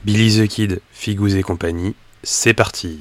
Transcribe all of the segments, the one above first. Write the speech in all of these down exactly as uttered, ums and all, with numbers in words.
Billy the Kid, Figous et compagnie, c'est parti.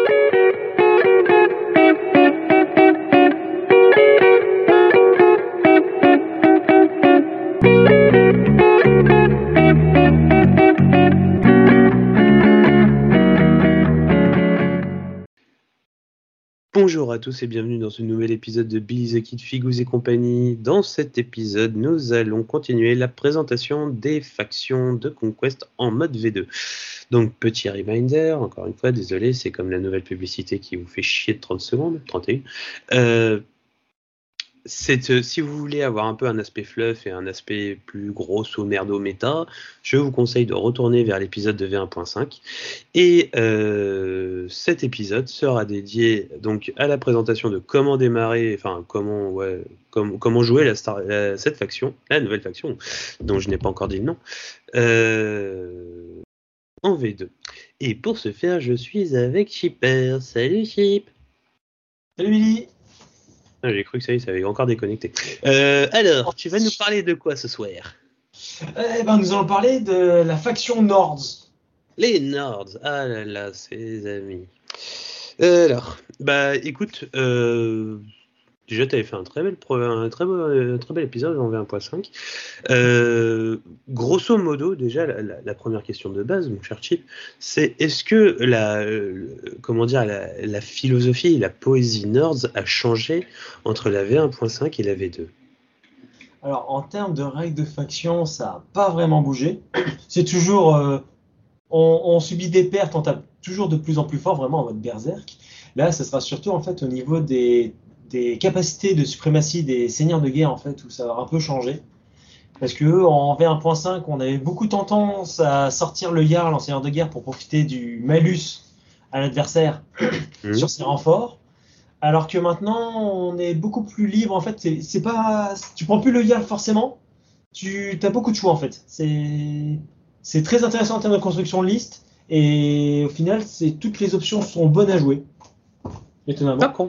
Bonjour à tous et bienvenue dans ce nouvel épisode de Billy the Kid, Figous et compagnie. Dans cet épisode, nous allons continuer la présentation des factions de Conquest en mode V deux. Donc, petit reminder, encore une fois, désolé, c'est comme la nouvelle publicité qui vous fait chier de trente secondes, trente et un. Euh, c'est, euh, si vous voulez avoir un peu un aspect fluff et un aspect plus grosso merdo méta, je vous conseille de retourner vers l'épisode de V un point cinq. Et euh, cet épisode sera dédié donc à la présentation de comment démarrer, enfin comment ouais, com- comment jouer la star, la- cette faction, la nouvelle faction dont je n'ai pas encore dit le nom, euh, en V deux. Et pour ce faire, je suis avec Chipper. Salut Chip. Salut Billy. Ah, j'ai cru que ça y est, ça avait encore déconnecté. Euh, alors, tu vas nous parler de quoi ce soir? Eh ben, nous allons parler de la faction Nords. Les Nords, ah là là, ses amis. Alors, bah écoute, euh, déjà tu avais fait un très bel, pro- un très beau, un très bel épisode en V un point cinq. Euh, grosso modo, déjà la, la- la première question de base, mon cher Chip, c'est est-ce que la, euh, comment dire, la, la philosophie et la poésie Nords a changé entre la V un point cinq et la V deux? Alors, en termes de règles de faction, ça n'a pas vraiment bougé. C'est toujours, euh, on, on subit des pertes, on tape toujours de plus en plus fort, vraiment en mode berserk. Là, ce sera surtout en fait au niveau des, des capacités de suprématie des seigneurs de guerre en fait où ça va un peu changer. Parce que en V un point cinq, on avait beaucoup tendance à sortir le Jarl en seigneur de guerre pour profiter du malus à l'adversaire Mmh. sur ses renforts. Alors que maintenant, on est beaucoup plus libre. En fait, c'est, c'est pas, tu prends plus le Jarl forcément. Tu as beaucoup de choix en fait. C'est, c'est très intéressant en termes de construction de liste. Et au final, c'est toutes les options sont bonnes à jouer. Étonnamment. D'accord.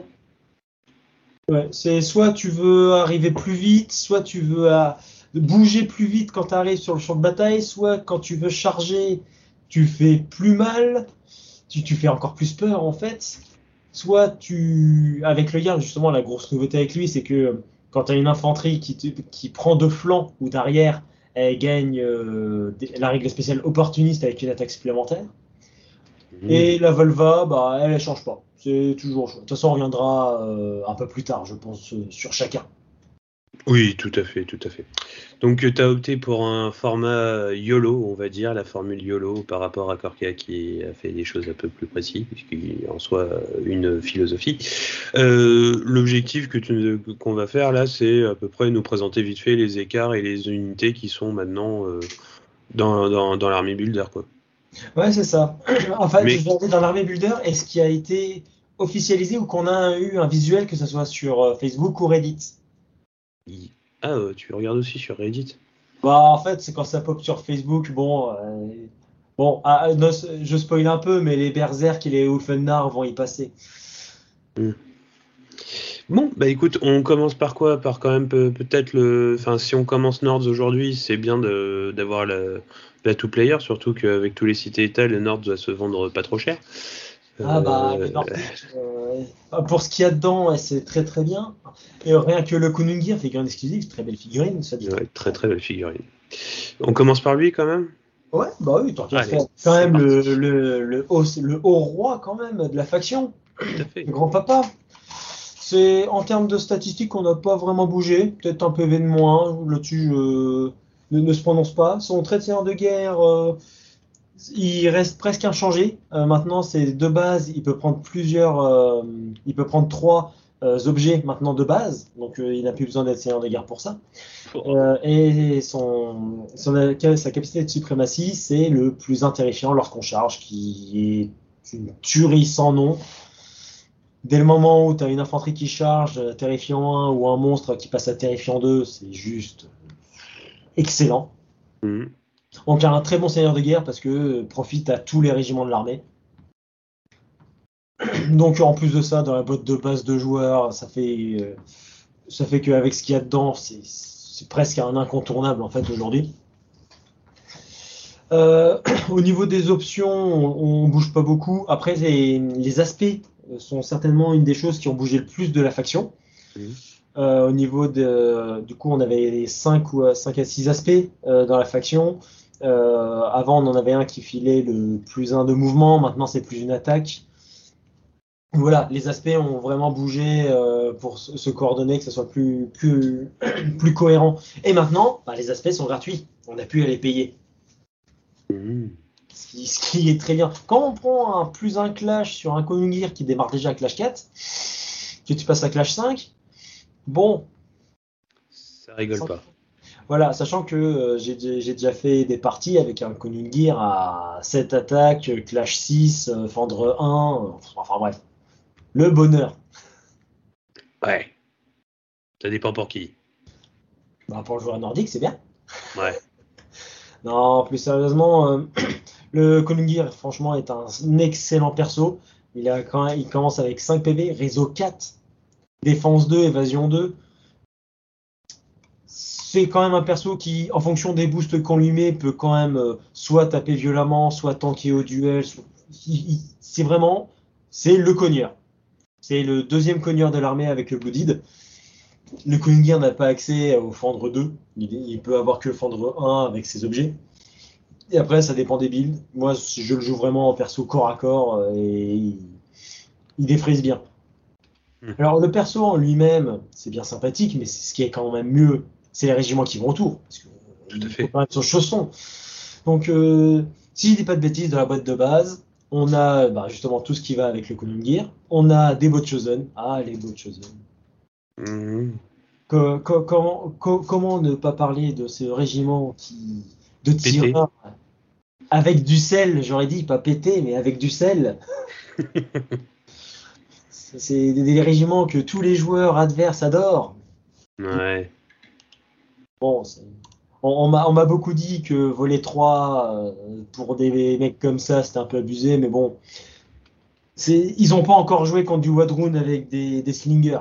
Ouais, c'est soit tu veux arriver plus vite, soit tu veux à, bouger plus vite quand tu arrives sur le champ de bataille, soit quand tu veux charger, tu fais plus mal, tu, tu fais encore plus peur en fait. Soit tu, avec le Jarl, justement, la grosse nouveauté avec lui, c'est que quand tu as une infanterie qui, te, qui prend de flanc ou d'arrière, elle gagne euh, la règle spéciale opportuniste avec une attaque supplémentaire. Mmh. Et la Volva, bah, elle ne change pas. C'est toujours. De toute façon, on reviendra euh, un peu plus tard, je pense, euh, sur chacun. Oui, tout à fait, tout à fait. Donc, tu as opté pour un format YOLO, on va dire, la formule YOLO par rapport à Korka qui a fait des choses un peu plus précises, puisqu'il en soit une philosophie. Euh, l'objectif que tu, qu'on va faire là, c'est à peu près nous présenter vite fait les écarts et les unités qui sont maintenant euh, dans, dans, dans l'armée Builder, quoi. Ouais, c'est ça. En fait, Mais je vais aller dans l'armée Builder, est-ce qui a été officialisé ou qu'on a eu un visuel, que ce soit sur euh, Facebook ou Reddit? il- ah, euh, tu regardes aussi sur Reddit? Bah, en fait, c'est quand ça pop sur Facebook, bon, euh, bon, ah, non, je spoil un peu, mais les Berserk et les Ulfenar vont y passer. Hmm. Bon, bah écoute, on commence par quoi? Par quand même peut- peut-être le... Enfin, si on commence Nords aujourd'hui, c'est bien de, d'avoir la, la two-player, surtout qu'avec tous les cités états, le Nords va se vendre pas trop cher. Ah bah, Euh, les Nordiques, euh, pour ce qu'il y a dedans, ouais, c'est très très bien. Et rien que le Konungir, figurine exclusive, très belle figurine, ça dit. ouais, très très belle figurine. On commence par lui quand même? Ouais, bah oui, tant qu'à Allez, faire. Quand c'est même le, parti. le, le, haut, le haut roi quand même de la faction, Tout à fait. le grand papa. C'est en termes de statistiques, on n'a pas vraiment bougé. Peut-être un P V de moins. Là-dessus, je ne, ne se prononce pas. Son trait de seigneur de guerre, euh, il reste presque inchangé. Euh, maintenant, c'est de base. Il peut prendre plusieurs. Euh, il peut prendre trois euh, objets maintenant de base. Donc, euh, il n'a plus besoin d'être seigneur de guerre pour ça. Euh, et son, son, sa capacité de suprématie, c'est le plus terrifiant lorsqu'on charge, qui est une tuerie sans nom. Dès le moment où tu as une infanterie qui charge, euh, terrifiant un, ou un monstre qui passe à terrifiant deux, c'est juste excellent. Mhm. Donc il y a un très bon seigneur de guerre parce que euh, profite à tous les régiments de l'armée. Donc en plus de ça, dans la boîte de base de joueurs, ça fait, euh, ça fait qu'avec ce qu'il y a dedans, c'est, c'est presque un incontournable en fait aujourd'hui. Euh, au niveau des options, on, on bouge pas beaucoup. Après, les, les aspects sont certainement une des choses qui ont bougé le plus de la faction. Mhm. Euh, au niveau de, du coup, on avait cinq ou cinq à six aspects euh, dans la faction. Euh, avant, on en avait un qui filait le plus un de mouvement. Maintenant, c'est plus une attaque. Voilà, les aspects ont vraiment bougé euh, pour se se coordonner, que ce soit plus, plus, plus cohérent. Et maintenant, bah, les aspects sont gratuits. On n'a plus à les payer. Mhm. Ce qui, ce qui est très bien. Quand on prend un plus un clash sur un Konungir qui démarre déjà à clash quatre, que tu passes à clash cinq, bon, Ça rigole pas. voilà, sachant que euh, j'ai j'ai déjà fait des parties avec un Konungir à sept attaques, euh, clash six, euh, fendre un, euh, enfin bref, le bonheur. Ouais, ça dépend pour qui. Bah, pour le joueur nordique, c'est bien. Ouais. Non, plus sérieusement, euh, le Konungir, franchement, est un excellent perso. Il, a quand même- il commence avec cinq P V, réseau quatre, défense deux, évasion deux. C'est quand même un perso qui, en fonction des boosts qu'on lui met, peut quand même euh, soit taper violemment, soit tanker au duel. soit- il- il- C'est vraiment, c'est le cogneur. C'est le deuxième cogneur de l'armée avec le Blooded. Le Konungir n'a pas accès au Fendre deux. Il, il peut avoir que le Fendre un avec ses objets. Et après, ça dépend des builds. Moi, je le joue vraiment en perso corps à corps euh, et il, il défrise bien. Mhm. Alors, le perso en lui-même, c'est bien sympathique, mais ce qui est quand même mieux, c'est les régiments qui vont autour. Parce que, euh, Tout à il faut fait. quand même son chausson. Donc, euh, si je dis pas de bêtises, de la boîte de base, on a bah, justement tout ce qui va avec le Konungir. On a des bots chosen. Ah, les bots chosen. Mhm. Co- co- comment, co- comment ne pas parler de ce régiment qui, de Pété. tireurs avec du sel, j'aurais dit, pas pété, mais avec du sel. C'est des, des régiments que tous les joueurs adverses adorent. Ouais. Bon, c'est- on, on m'a on m'a beaucoup dit que voler trois euh, pour des mecs comme ça, c'était un peu abusé, mais bon, c'est, ils n'ont pas encore joué contre du Wadrun avec des, des slingers.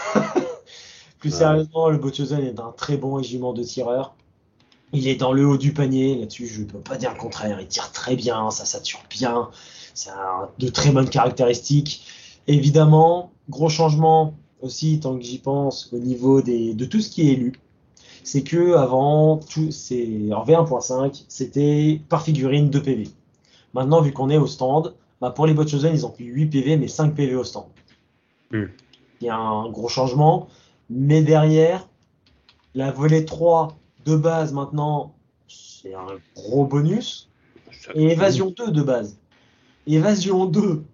Plus Ouais. sérieusement, le Botchozen est un très bon régiment de tireurs. Il est dans le haut du panier, là-dessus, je ne peux pas dire le contraire. Il tire très bien, ça sature bien, ça a de très bonnes caractéristiques. Évidemment, gros changement aussi, tant que j'y pense, au niveau des, de tout ce qui est élu. C'est que avant, tout, c'est, en V un point cinq, c'était par figurine deux P V. Maintenant, vu qu'on est au stand, bah pour les bots chosen, ils ont plus huit P V, mais cinq P V au stand. Mhm. Il y a un gros changement, mais derrière, la volée trois de base maintenant, c'est un gros bonus. Ça Et continue. évasion deux de base. Évasion deux,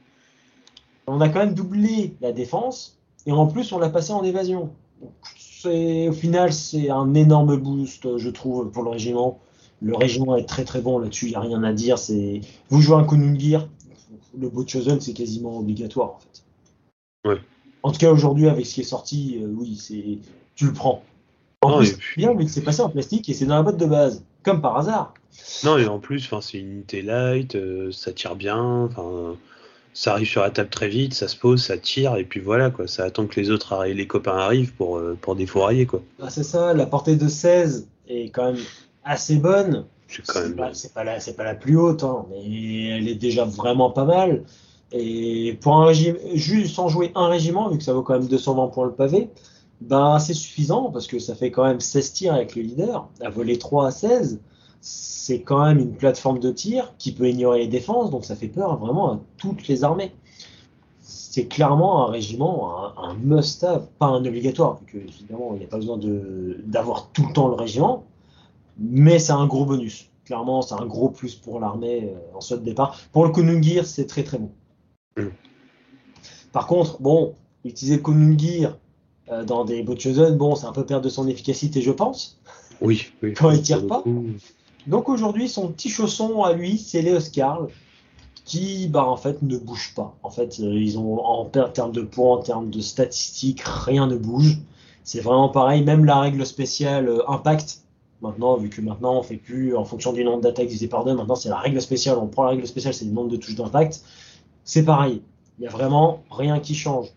on a quand même doublé la défense, et en plus on l'a passé en évasion. Donc, c'est, au final, c'est un énorme boost, je trouve, pour le régiment. Le régiment est très très bon là-dessus, il n'y a rien à dire. C'est... Vous jouez un Konungir, le Bot Chosen, c'est quasiment obligatoire en fait. Ouais. En tout cas, aujourd'hui, avec ce qui est sorti, euh, oui, c'est... tu le prends. En Non, plus, et c'est bien puis. vu que c'est passé en plastique et c'est dans la boîte de base, comme par hasard. Non, et en plus, enfin, c'est une unité light, euh, ça tire bien, enfin, ça arrive sur la table très vite, ça se pose, ça tire, et puis voilà, quoi. Ça attend que les autres arri- les copains arrivent pour, euh, pour défourailler, quoi. Ah, c'est ça, la portée de seize est quand même assez bonne. C'est quand C'est même pas, bien. c'est pas la, c'est pas la plus haute, hein, mais elle est déjà vraiment pas mal. Et pour un régime, juste sans jouer un régiment, vu que ça vaut quand même deux cent vingt points le pavé, ben c'est suffisant parce que ça fait quand même seize tirs avec le leader. À voler trois à seize, c'est quand même une plateforme de tir qui peut ignorer les défenses, donc ça fait peur vraiment à toutes les armées. C'est clairement un régiment, un, un must-have, pas un obligatoire, vu que évidemment il n'y a pas besoin de, d'avoir tout le temps le régiment, mais c'est un gros bonus. Clairement, c'est un gros plus pour l'armée euh, en saut de départ. Pour le Konungir, c'est très très bon. Mm. Par contre, bon, utiliser le Konungir euh, dans des bots chosen, bon, c'est un peu perdre de son efficacité, je pense, Oui, oui, quand oui, il pour tire le pas. coup. Donc aujourd'hui, son petit chausson à lui, c'est Léos Karl, qui, bah, en fait, ne bouge pas. En fait, euh, ils ont, en, en termes de points, en termes de statistiques, rien ne bouge. C'est vraiment pareil, même la règle spéciale euh, impact. Maintenant, vu que maintenant on fait plus en fonction du nombre d'attaques divisé par deux, maintenant c'est la règle spéciale. On prend la règle spéciale, c'est le nombre de touches d'impact. C'est pareil. Il y a vraiment rien qui change.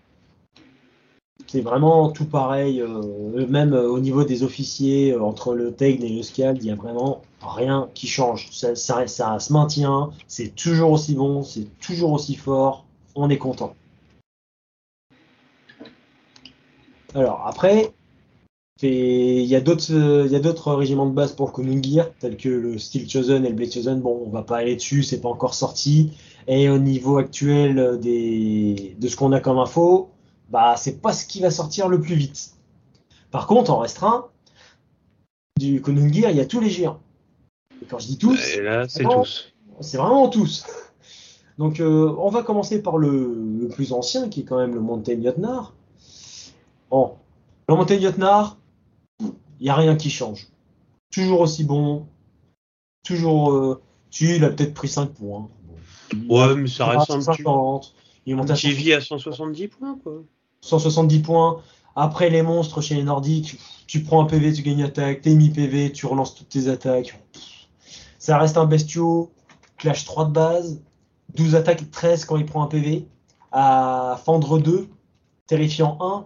C'est vraiment tout pareil. Euh, même euh, au niveau des officiers, euh, entre le Tegn et le Scald, il y a vraiment rien qui change. Ça, ça, ça se maintient, c'est toujours aussi bon, c'est toujours aussi fort, on est content. Alors après, il y a d'autres euh, il y a d'autres régiments de base pour le Kunun Gear, tels que le Steel Chosen et le Blade Chosen. Bon, on va pas aller dessus, c'est pas encore sorti. Et au niveau actuel des, de ce qu'on a comme info, bah c'est pas ce qui va sortir le plus vite. Par contre, en restreint, du Kunun Gear, il y a tous les géants. Et quand je dis tous, Et là, c'est c'est vraiment, tous. c'est vraiment tous. Donc euh, on va commencer par le, le plus ancien, qui est quand même le Mountain Jotnar. Bon, le Mountain Jotnar, il n'y a rien qui change. Toujours aussi bon, toujours. Euh, tu, il a peut-être pris cinq points. Bon. Il a Ouais, mais ça il a reste un petit. cent cinquante, il est monté à J V à cent soixante-dix points, quoi. cent soixante-dix points. Après les monstres chez les Nordiques, tu prends un P V, tu gagnes attaque, t'es mis P V, tu relances toutes tes attaques. Ça reste un bestiau, clash trois de base, douze attaques, treize quand il prend un P V, à fendre deux, terrifiant un.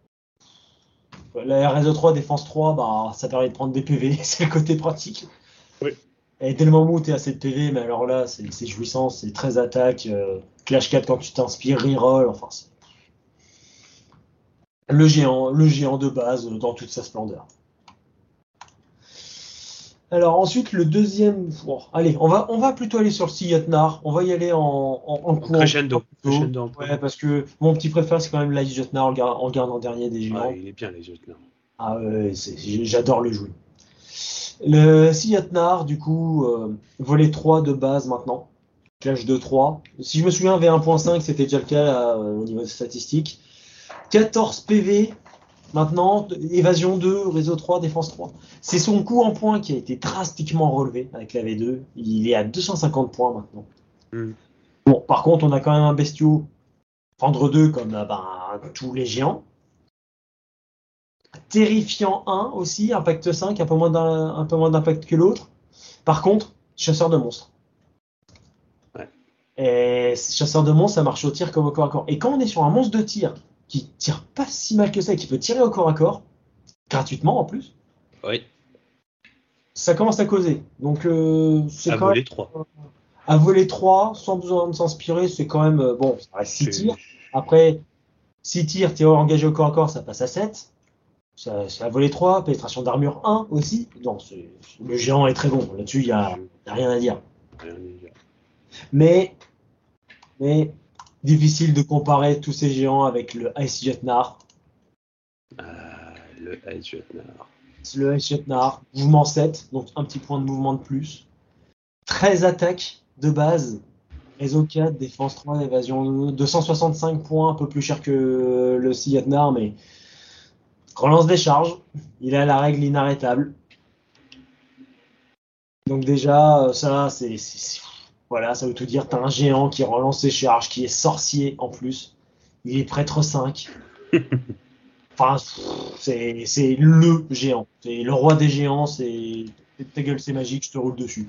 La réseau trois, défense trois, bah, ça permet de prendre des P V, c'est le côté pratique. Oui. Et dès le moment où tu es à sept P V, mais alors là, c'est c'est jouissant, c'est treize attaques, euh, clash quatre quand tu t'inspires, reroll, enfin, c'est le géant, le géant de base euh, dans toute sa splendeur. Alors ensuite, le deuxième. Bon, allez, on va, on va plutôt aller sur le Siyatnar. On va y aller en, en, en courant Crescendo. plutôt. Crescendo un peu. Ouais, parce que mon petit préféré, c'est quand même l'Ice Jotnar, on le garde, on le garde en dernier des Ah, géants. il est bien, les Jotnar. Ah ouais, c'est- j'adore le jouer. Le Siyatnar, du coup, euh, volet trois de base maintenant. Clash deux trois. Si je me souviens, V un point cinq, c'était déjà le cas là, euh, au niveau des statistiques. quatorze P V. Maintenant, évasion deux, réseau trois, défense trois. C'est son coût en points qui a été drastiquement relevé avec la V deux. Il est à deux cent cinquante points maintenant. Hmm. Bon, par contre, on a quand même un bestiau Fendre deux comme euh, ben, tous les géants. Terrifiant un aussi, impact cinq, un peu moins d'un- un peu moins d'impact que l'autre. Par contre, chasseur de monstres. Ouais. Et chasseur de monstres, ça marche au tir comme au corps à corps. Et quand on est sur un monstre de tir qui tire pas si mal que ça et qui peut tirer au corps à corps, gratuitement en plus, Oui. ça commence à causer. Donc euh, c'est À quand même voler trois. à voler trois sans besoin de s'inspirer, c'est quand même euh, bon, ça reste six tirs. Après six tirs, t'es engagé au corps à corps, ça passe à sept. Ça, ça a volé trois, pénétration d'armure un aussi. Non, c'est- le géant est très bon. Là-dessus, il n'y a, y a rien à dire. Rien à dire. Mais, mais difficile de comparer tous ces géants avec le Ice Jotnar. Ah, le Ice Jotnar. Le Ice Jotnar, mouvement sept, donc un petit point de mouvement de plus. treize attaques de base. Réseau quatre, défense trois, évasion deux. deux cent soixante-cinq points, un peu plus cher que le Siyatnar, mais relance des charges. Il a la règle inarrêtable. Donc déjà, ça, c'est, c'est- voilà, ça veut tout dire. T'as un géant qui relance ses charges, qui est sorcier en plus. Il est prêtre cinq. Enfin, c'est, c'est le géant. C'est le roi des géants. C'est ta gueule, c'est magique. Je te roule dessus.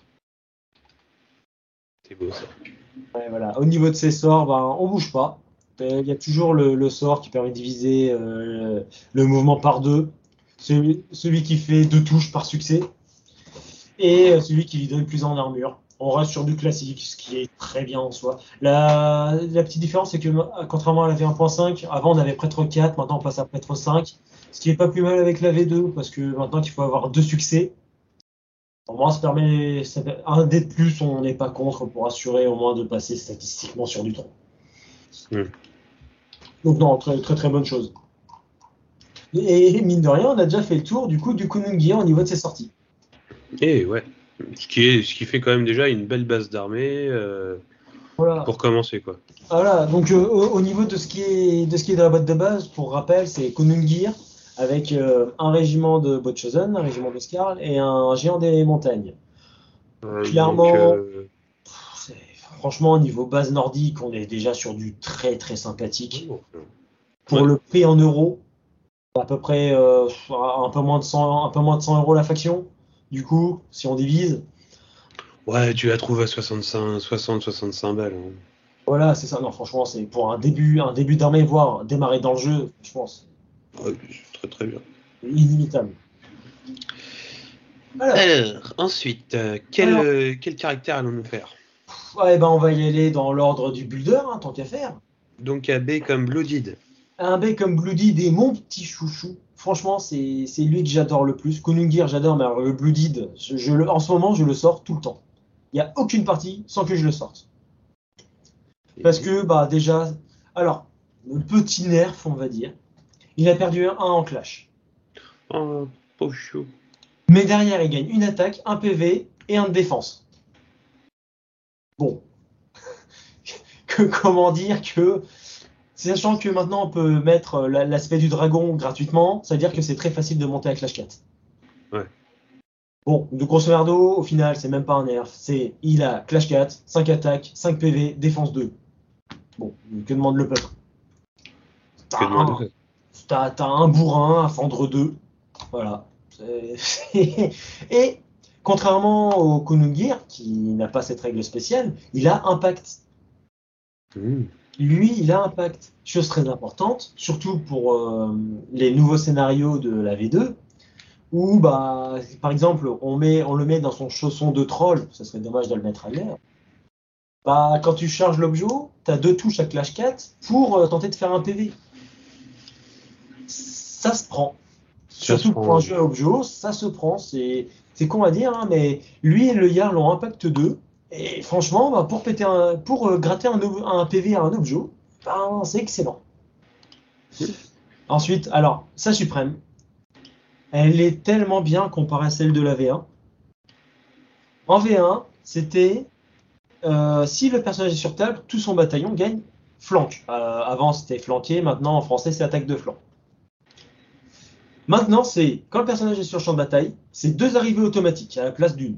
C'est beau ça. Ouais, voilà. Au niveau de ses sorts, ben, on bouge pas. Il y a toujours le, le sort qui permet de diviser euh, le mouvement par deux. Celui, celui qui fait deux touches par succès. Et celui qui lui donne plus en armure. On reste sur du classique, ce qui est très bien en soi. La, la petite différence, c'est que contrairement à la V un point cinq, avant on avait prêtre quatre, maintenant on passe à prêtre cinq. Ce qui est pas plus mal avec la V deux, parce que maintenant il faut avoir deux succès. Pour moi, ça permet, ça, un dé de plus, on n'est pas contre pour assurer au moins de passer statistiquement sur du tronc. Mm. Donc non, très très très bonne chose. Et, et mine de rien, on a déjà fait le tour du coup du Kunun Gear au niveau de ses sorties. Et ouais. Ce qui, est, ce qui fait quand même déjà une belle base d'armée euh, Voilà. pour commencer, quoi. Voilà, donc euh, au, au niveau de ce qui est de ce qui est de la boîte de base, pour rappel, c'est Kunun Gear avec euh, un régiment de Botchosen, un régiment de Skarl et un géant des montagnes. Euh, donc, Clairement, euh, c'est- franchement, au niveau base nordique, on est déjà sur du très très sympathique. Pour ouais. le prix en euros, à peu près euh, un peu moins de cent, un peu moins de cent euros la faction. Du coup, si on divise, Ouais, tu la trouves à soixante-cinq, soixante, soixante-cinq balles. Hein. voilà, c'est ça. Non, franchement, c'est pour un début, un début d'armée, voire démarrer dans le jeu, je pense, Ouais, très très bien. inimitable. Alors, Alors, ensuite, euh, quel, alors euh, quel caractère allons-nous faire? ouais, ben, on va y aller dans l'ordre du builder, hein, tant qu'à faire. Donc A B comme Blooded. Un mec comme Bloodied est mon petit chouchou. Franchement, c'est c'est lui que j'adore le plus. Konungir, j'adore, mais alors le Bloodied, je, je le- en ce moment, je le sors tout le temps. Il n'y a aucune partie sans que je le sorte. Parce Et... que, bah, déjà, alors, le petit nerf, on va dire, il a perdu un en clash. Oh, pauvre chou. Mais derrière, il gagne une attaque, un P V et un de défense. Bon, que, comment dire que, sachant que maintenant on peut mettre la- l'aspect du dragon gratuitement, ça veut dire que c'est très facile de monter à Clash quatre. Ouais. Bon, de grosso merdo, au final, c'est même pas un nerf. C'est, il a Clash quatre, cinq attaques, cinq P V, défense deux. Bon, que demande le peuple? Que T'as un, demande t'as, t'as un bourrin à fendre deux. Voilà. C'est- Et contrairement au Konungir, qui n'a pas cette règle spéciale, il a impact. Mmh. Lui, il a impact. Chose très importante, surtout pour euh, les nouveaux scénarios de la V deux, où, bah, par exemple, on, met, on le met dans son chausson de troll, ça serait dommage de le mettre ailleurs. Bah, quand tu charges l'objet, tu as deux touches à Clash quatre pour euh, tenter de faire un P V. Ça se prend. Ça se Surtout pour un prend. jeu à objet, ça se prend. C'est c'est con à dire, hein, mais lui et le Jarl ont Impact deux. Et franchement, bah, pour, péter un, pour euh, gratter un, ob- un P V à un objet, bah, c'est excellent. Mmh. Ensuite, alors, sa suprême, elle est tellement bien comparée à celle de la V un. En V un, c'était euh, si le personnage est sur table, tout son bataillon gagne flanque. Euh, avant, c'était flanqué, maintenant en français, c'est attaque de flanc. Maintenant, c'est quand le personnage est sur champ de bataille, c'est deux arrivées automatiques à la place d'une.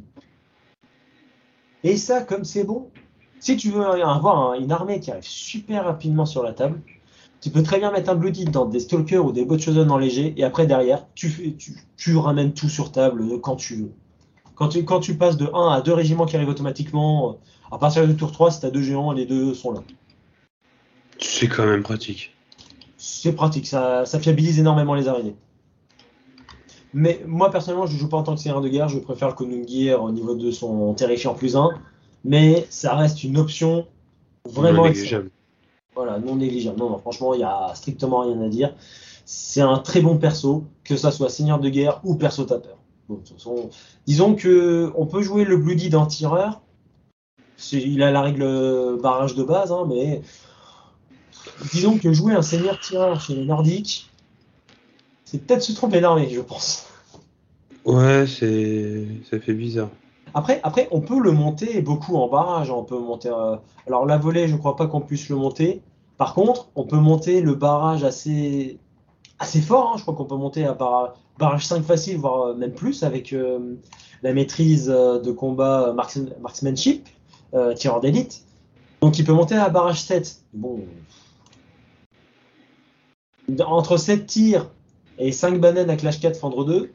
Et ça, comme c'est bon, si tu veux avoir un- une armée qui arrive super rapidement sur la table, tu peux très bien mettre un Blooded dans des Stalkers ou des Botchosen en léger, et après, derrière, tu, fais, tu, tu ramènes tout sur table euh, quand tu veux. Quand tu, quand tu passes de un à deux régiments qui arrivent automatiquement, euh, à partir du tour trois, si tu as deux géants, les deux sont là. C'est quand même pratique. C'est pratique, ça, ça fiabilise énormément les arrivées. Mais moi, personnellement, je ne joue pas en tant que seigneur de guerre, je préfère le Konungir au niveau de son terrifiant plus un, mais ça reste une option Non vraiment excellente. négligeable. Voilà, non négligeable. Non, non, franchement, il n'y a strictement rien à dire. C'est un très bon perso, que ça soit seigneur de guerre ou perso tapeur. Bon, de toute façon, disons que on peut jouer le Bloody d'un tireur. C'est- Il a la règle barrage de base, hein, mais disons que jouer un seigneur tireur chez les Nordiques, c'est peut-être se tromper d'armée, je pense. Ouais, c'est. Ça fait bizarre. Après, après, on peut le monter beaucoup en barrage. On peut monter. euh, Alors la volée, je crois pas qu'on puisse le monter. Par contre, on peut monter le barrage assez assez fort, hein. Je crois qu'on peut monter à bar- barrage cinq facile, voire euh, même plus, avec euh, la maîtrise euh, de combat euh, marks- marksmanship, euh, tireur d'élite. Donc il peut monter à barrage sept. Bon, entre sept tirs et cinq bananes à clash quatre fendre deux,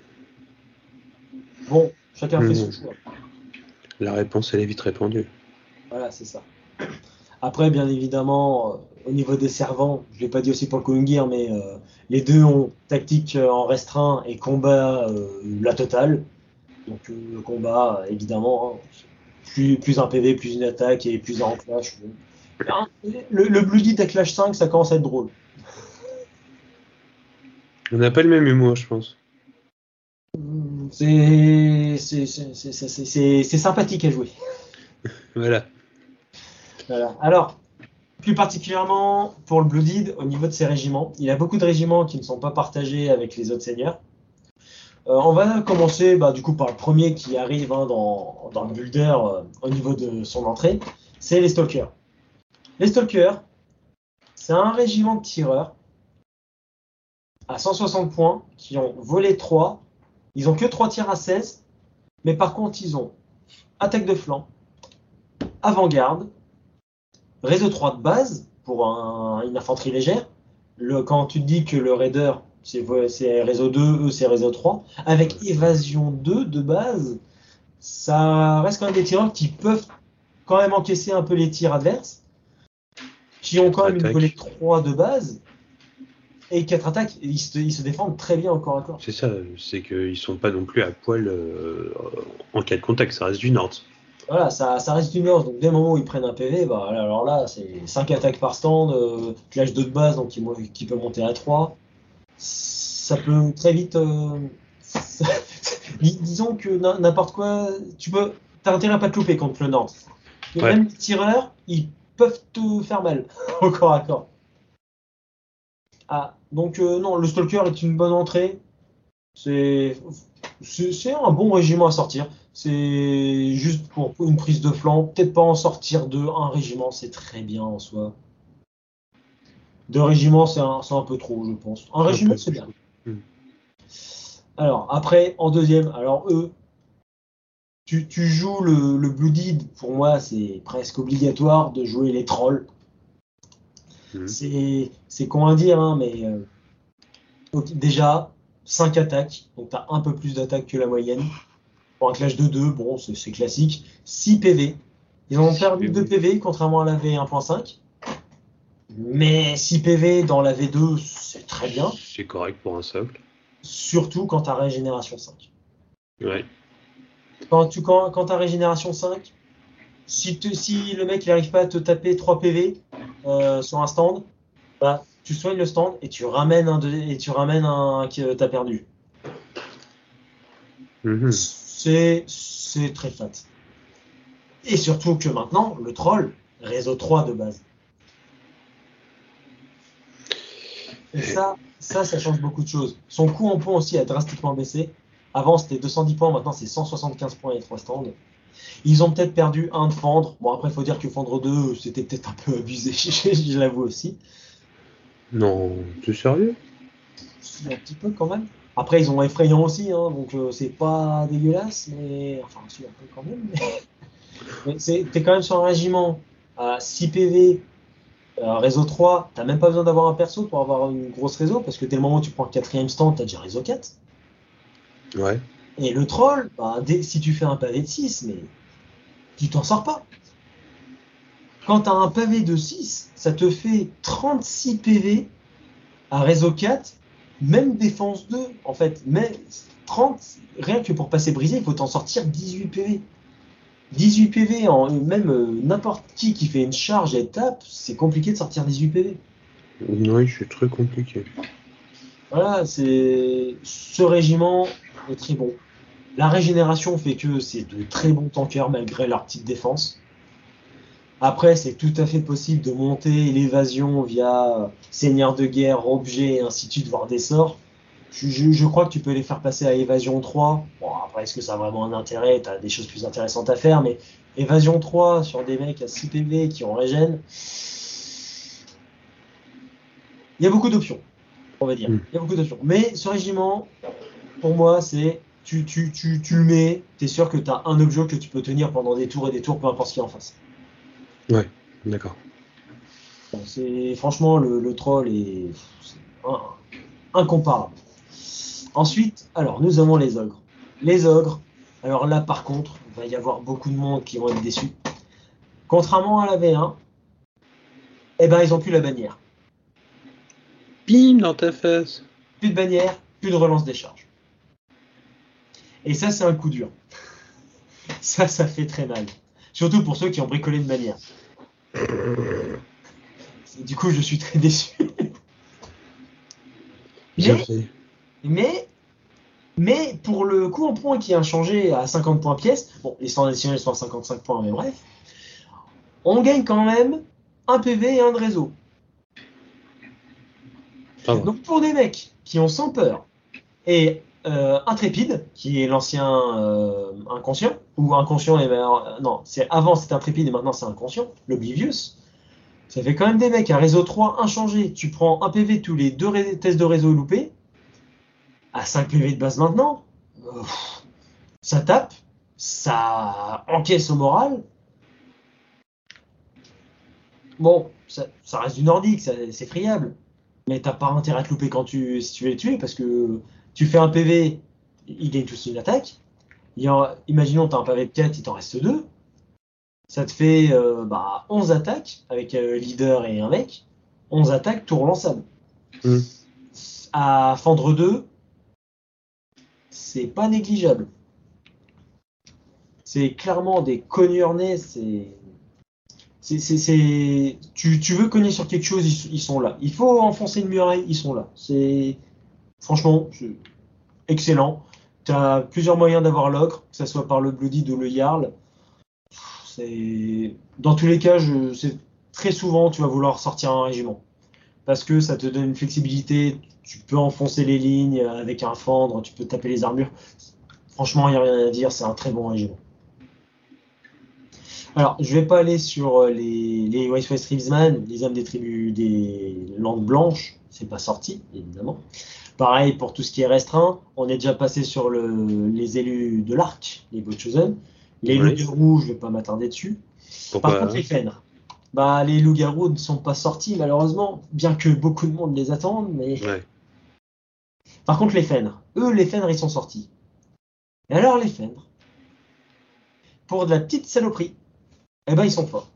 bon, chacun fait son Mmh. choix. La réponse, elle est vite répondue. Voilà, c'est ça. Après, bien évidemment, euh, au niveau des servants, je ne l'ai pas dit aussi pour le Konungir, mais euh, les deux ont tactique euh, en restreint et combat euh, la totale. Donc euh, le combat, euh, évidemment, hein, plus, plus un P V, plus une attaque et plus un en clash. Bon. Hein, Le, le Bloody à clash cinq, ça commence à être drôle. On n'a pas le même humour, je pense. C'est c'est- c'est- c'est- c'est- c'est- c'est sympathique à jouer. Voilà. Voilà. Alors, plus particulièrement pour le Blooded, au niveau de ses régiments, il a beaucoup de régiments qui ne sont pas partagés avec les autres seigneurs. Euh, on va commencer bah, du coup par le premier qui arrive hein, dans, dans le builder euh, au niveau de son entrée, c'est les Stalkers. Les Stalkers, c'est un régiment de tireurs à cent soixante points qui ont volé trois. Ils ont que trois tirs à seize, mais par contre ils ont attaque de flanc, avant-garde, réseau trois de base pour un- une infanterie légère. Le, quand tu te dis que le raider c'est c'est réseau deux, eux c'est réseau trois, avec évasion deux de base, ça reste quand même des tireurs qui peuvent quand même encaisser un peu les tirs adverses, qui ont quand même une volée Attaque. trois de base. Et quatre attaques, ils se, ils se défendent très bien au corps à corps. C'est ça, c'est qu'ils sont pas non plus à poil euh, en cas de contact, ça reste du Nord. Voilà, ça, ça reste du Nord, donc dès le moment où ils prennent un P V, bah, alors là, c'est cinq attaques par stand, euh, clash deux de base, donc qui, mo- qui peut monter à trois. Ça peut très vite. euh, ça- dis- disons que n'im- n'importe quoi, tu peux. T'as intérêt à pas te louper contre le Nord. Que Ouais. même les tireurs, ils peuvent te faire mal au corps à corps. Ah, donc euh, non, le Stalker est une bonne entrée. C'est c'est c'est un bon régiment à sortir. C'est juste pour une prise de flanc. Peut-être pas en sortir deux. Un régiment, c'est très bien en soi. Deux régiments, c'est un, c'est un peu trop, je pense. Un C'est un régiment, peu c'est bien. chaud. Hmm. Alors, après, en deuxième, alors eux, tu, tu joues le, le Bloodied. Pour moi, c'est presque obligatoire de jouer les trolls. Hmm. C'est c'est con à dire, hein, mais euh, ok, déjà, cinq attaques. Donc, tu as un peu plus d'attaques que la moyenne. Pour un clash de deux, bon, c'est c'est classique. six P V. Ils ont perdu deux P V, contrairement à la V un point cinq. Mais six P V dans la V deux, c'est très bien. C'est correct pour un socle. Surtout quand tu as Régénération cinq. Ouais. Quand tu quand, quand as Régénération cinq, si, te- si le mec n'arrive pas à te taper trois P V euh, sur un stand, bah, tu soignes le stand et tu ramènes un, deux- et tu ramènes un que tu as perdu. Mhm. C'est c'est très fat. Et surtout que maintenant, le troll, réseau trois de base. Et ça, ça, ça change beaucoup de choses. Son coût en points aussi a drastiquement baissé. Avant, c'était deux cent dix points, maintenant c'est cent soixante-quinze points et trois stands. Ils ont peut-être perdu un de Fendre. Bon, après, il faut dire que Fendre deux, c'était peut-être un peu abusé, je l'avoue aussi. Non, t'es sérieux? Un petit peu quand même. Après, ils ont effrayant aussi, hein, donc euh, c'est pas dégueulasse, mais. Enfin, si, un peu quand même. Mais, mais c'est- t'es quand même sur un régiment à six P V, euh, réseau trois, t'as même pas besoin d'avoir un perso pour avoir une grosse réseau, parce que dès le moment où tu prends le quatrième stand, t'as déjà réseau quatre. Ouais. Et le troll, bah, dès- si tu fais un pavé de six, mais tu t'en sors pas. Quand tu as un pavé de six, ça te fait trente-six P V à réseau quatre, même défense deux. En fait, mais trente, rien que pour passer brisé, il faut t'en sortir dix-huit P V. dix-huit P V, en, même euh, n'importe qui qui fait une charge et tape, c'est compliqué de sortir dix-huit P V. Oui, c'est très compliqué. Voilà, c'est ce régiment est très bon. La régénération fait que c'est de très bons tankers malgré leur petite défense. Après, c'est tout à fait possible de monter l'évasion via seigneur de guerre, objet, et ainsi de suite, voire des sorts. Je, je- je crois que tu peux les faire passer à évasion trois. Bon, après, est-ce que ça a vraiment un intérêt? Tu as des choses plus intéressantes à faire, mais évasion trois sur des mecs à six P V qui ont régène, il y a beaucoup d'options, on va dire. Hmm. Il y a beaucoup d'options. Mais ce régiment, pour moi, c'est tu, tu, tu, tu le mets, tu es sûr que tu as un objet que tu peux tenir pendant des tours et des tours, peu importe ce qu'il y a en face. Ouais, d'accord. Bon, c'est franchement le, le troll est, c'est un- incomparable. Ensuite, alors nous avons les ogres. Les ogres, alors là par contre, il va y avoir beaucoup de monde qui vont être déçus. Contrairement à la V un, eh ben ils ont plus la bannière. Bim dans ta face. Plus de bannière, plus de relance des charges. Et ça c'est un coup dur. Ça, ça fait très mal. Surtout pour ceux qui ont bricolé une bannière. Du coup, je suis très déçu. Je Mais, sais. mais Mais pour le coup en points qui a changé à cinquante points pièce, bon, les stands additionnels sont à cinquante-cinq points, mais bref, on gagne quand même un P V et un de réseau. Ça va. Donc pour des mecs qui ont cent peur et euh, Intrépide, qui est l'ancien euh, inconscient, ou inconscient, et ben, euh, non, c'est avant c'était Intrépide et maintenant c'est inconscient, l'Oblivious, ça fait quand même des mecs à réseau trois inchangé. Tu prends un P V tous les deux ré- tests de réseau loupés, à cinq P V de base maintenant, euh, ça tape, ça encaisse au moral. Bon, ça, ça reste du nordique, ça- c'est friable. Mais t'as pas intérêt à te louper quand tu, si tu veux les tuer, parce que tu fais un P V, ils gagnent tous une attaque. Il y en- imaginons, t'as un pavé de quatre, il t'en reste deux. Ça te fait euh, bah, onze attaques, avec euh, leader et un mec. onze attaques, tour lançable. Hmm. à fendre deux, c'est pas négligeable. C'est clairement des cogneurs-nez, c'est... C'est, c'est, c'est... Tu, tu veux cogner sur quelque chose, ils, ils sont là. Il faut enfoncer une muraille, ils sont là. C'est... Franchement, c'est excellent. Tu as plusieurs moyens d'avoir l'ocre, que ce soit par le Bloodied ou le Jarl. C'est... Dans tous les cas, je... c'est... très souvent, tu vas vouloir sortir un régiment. Parce que ça te donne une flexibilité. Tu peux enfoncer les lignes avec un fendre, tu peux taper les armures. Franchement, il n'y a rien à dire, c'est un très bon régiment. Alors, je vais pas aller sur les, les West West Reevesman, les hommes des tribus des Landes Blanches, c'est pas sorti, évidemment. Pareil pour tout ce qui est restreint, on est déjà passé sur le, les élus de l'Arc, les Bloodchosen. Les Oui. loups-garous, je vais pas m'attarder dessus. Pourquoi Par contre, les Fennes. Bah, les loups-garous ne sont pas sortis, malheureusement, bien que beaucoup de monde les attende, mais... Ouais. Par contre, les Fennes. Eux, les Fennes, ils sont sortis. Et alors, les Fennes, pour de la petite saloperie, eh ben, ils sont forts.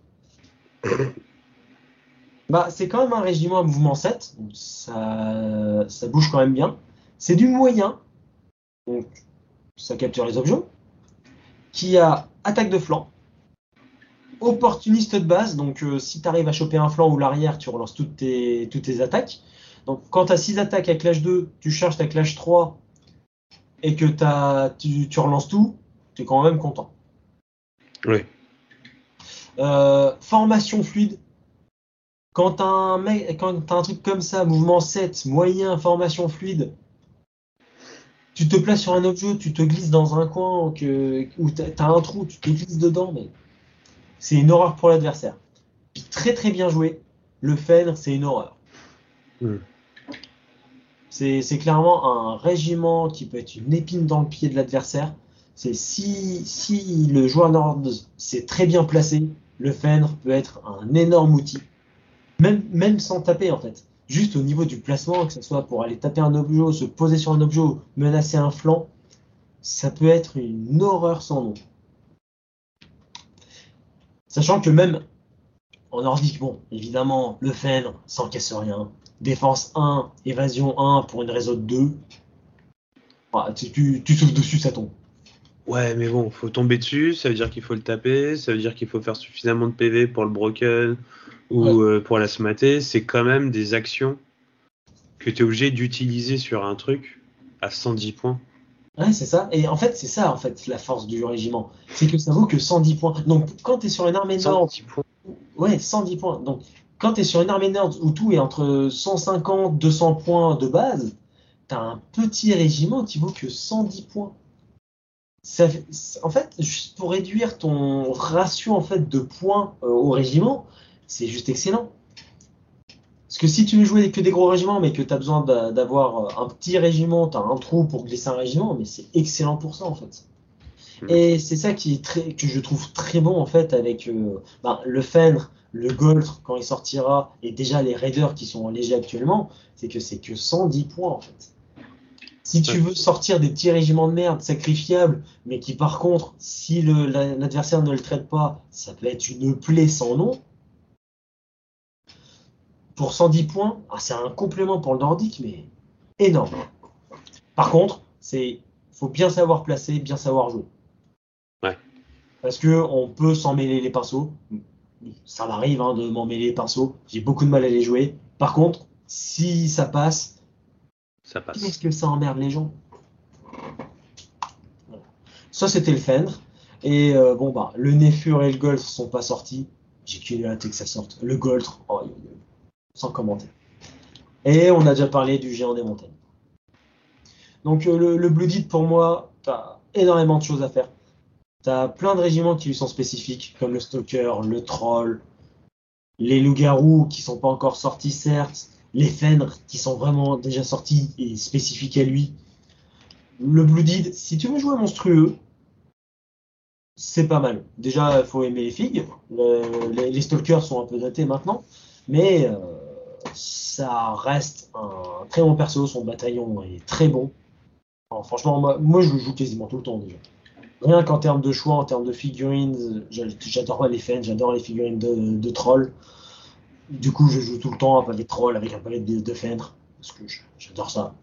Bah, c'est quand même un régiment à mouvement sept, donc ça, ça bouge quand même bien. C'est du moyen, donc ça capture les objets, qui a attaque de flanc, opportuniste de base, donc euh, si tu arrives à choper un flanc ou l'arrière, tu relances toutes tes, toutes tes attaques. Donc quand tu as six attaques à clash deux, tu charges ta clash trois et que t'as, tu, tu relances tout, tu es quand même content. Oui. Euh, formation fluide. Quand t'as un, mec, quand t'as un truc comme ça, mouvement sept, moyen, formation fluide, tu te places sur un objet, tu te glisses dans un coin que, où t'as, t'as un trou, tu te glisses dedans, mais c'est une horreur pour l'adversaire. Puis très très bien joué. Le Fenn, c'est une horreur. Mm. C'est, c'est clairement un régiment qui peut être une épine dans le pied de l'adversaire. C'est si, si le joueur Nord s'est très bien placé, le Fenn peut être un énorme outil. Même, même sans taper en fait. Juste au niveau du placement, que ce soit pour aller taper un objet, se poser sur un objet, menacer un flanc, ça peut être une horreur sans nom. Sachant que même en nordique, bon, évidemment, le Fenn, ça encaisse rien. Défense un, évasion un pour une réseau de deux. Ah, tu, tu, tu souffles dessus, ça tombe. Ouais, mais bon, faut tomber dessus, ça veut dire qu'il faut le taper, ça veut dire qu'il faut faire suffisamment de P V pour le broken ou Ouais. euh, pour la smatter. C'est quand même des actions que tu es obligé d'utiliser sur un truc à cent dix points. Ouais, c'est ça. Et en fait, c'est ça, en fait, la force du régiment. C'est que ça vaut que cent dix points. Donc, quand tu es sur une armée nord, cent dix points. ouais, cent dix points. Donc, quand tu es sur une armée nord où tout est entre cent cinquante, deux cents points de base, tu as un petit régiment qui vaut que cent dix points. Ça fait- en fait, juste pour réduire ton ratio en fait de points euh, au régiment, c'est juste excellent. Parce que si tu veux jouer que des gros régiments, mais que tu as besoin d'a- d'avoir euh, un petit régiment, tu as un trou pour glisser un régiment, mais c'est excellent pour ça en fait. Mm. Et c'est ça qui est très, que je trouve très bon en fait avec euh, ben, le Fenr, le Goltr quand il sortira, et déjà les Raiders qui sont en léger actuellement, c'est que c'est que cent dix points en fait. Si tu veux sortir des petits régiments de merde sacrifiables, mais qui par contre, si le- la- l'adversaire ne le traite pas, ça peut être une plaie sans nom. Pour cent dix points, ah, c'est un complément pour le nordique, mais énorme. Par contre, c'est faut bien savoir placer, bien savoir jouer. Ouais. Parce que on peut s'en mêler les pinceaux. Ça m'arrive hein, de m'en mêler les pinceaux. J'ai beaucoup de mal à les jouer. Par contre, si ça passe, Ça passe. qu'est-ce que ça emmerde les gens? Ça, c'était le Fenr. Et euh, bon, bah, le Néfur et le Goltr sont pas sortis. J'ai qu'une hâte que ça sorte. Le Goltr, oh, sans commenter. Et on a déjà parlé du géant des montagnes. Donc euh, le, le Bloodied, pour moi, t'as énormément de choses à faire. T'as plein de régiments qui lui sont spécifiques, comme le Stalker, le Troll, les loups-garous qui sont pas encore sortis, certes, les Fenr qui sont vraiment déjà sortis et spécifiques à lui. Le Bloodied, si tu veux jouer monstrueux, c'est pas mal. Déjà, il faut aimer les figues. Le- les, les Stalkers sont un peu datés maintenant, mais euh, ça reste un très bon perso. Son bataillon est très bon. Alors, franchement, moi, moi, je le joue quasiment tout le temps déjà. Rien qu'en termes de choix, en termes de figurines, j'a- j'adore les Fenn, j'adore les figurines de, de trolls. Du coup, je joue tout le temps avec des trolls, avec un palette de, de Fenr. parce que j'adore ça.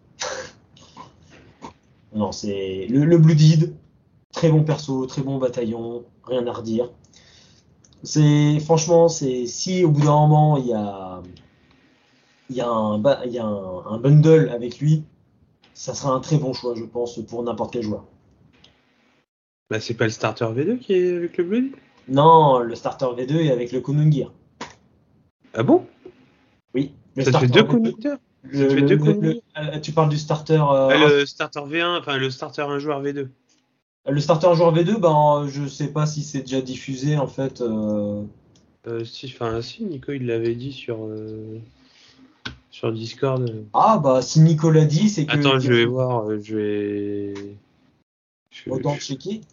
Non, c'est le, le Blooded, très bon perso, très bon bataillon, rien à redire. C'est franchement, c'est si au bout d'un moment il y a, il y a, un, ba- il y a un, un bundle avec lui, ça sera un très bon choix, je pense, pour n'importe quel joueur. Bah, c'est pas le starter V deux qui est avec le Blood? Non, le starter V deux est avec le Kunungir. Ah bon? Oui, le Ça te fait starter deux V deux. conducteurs? Ça te Le, fait le- deux le- le- conducteurs? euh, tu parles du starter, euh, Ah, un- le starter V un, enfin le starter un joueur V deux. le starter joueur V deux, ben je sais pas si c'est déjà diffusé en fait. euh, Euh, si, enfin, si, Nico, il l'avait dit sur, euh, sur Discord. Ah bah si Nicolas dit, c'est que Attends, je vais voir, euh, je vais. Je, autant je, checker.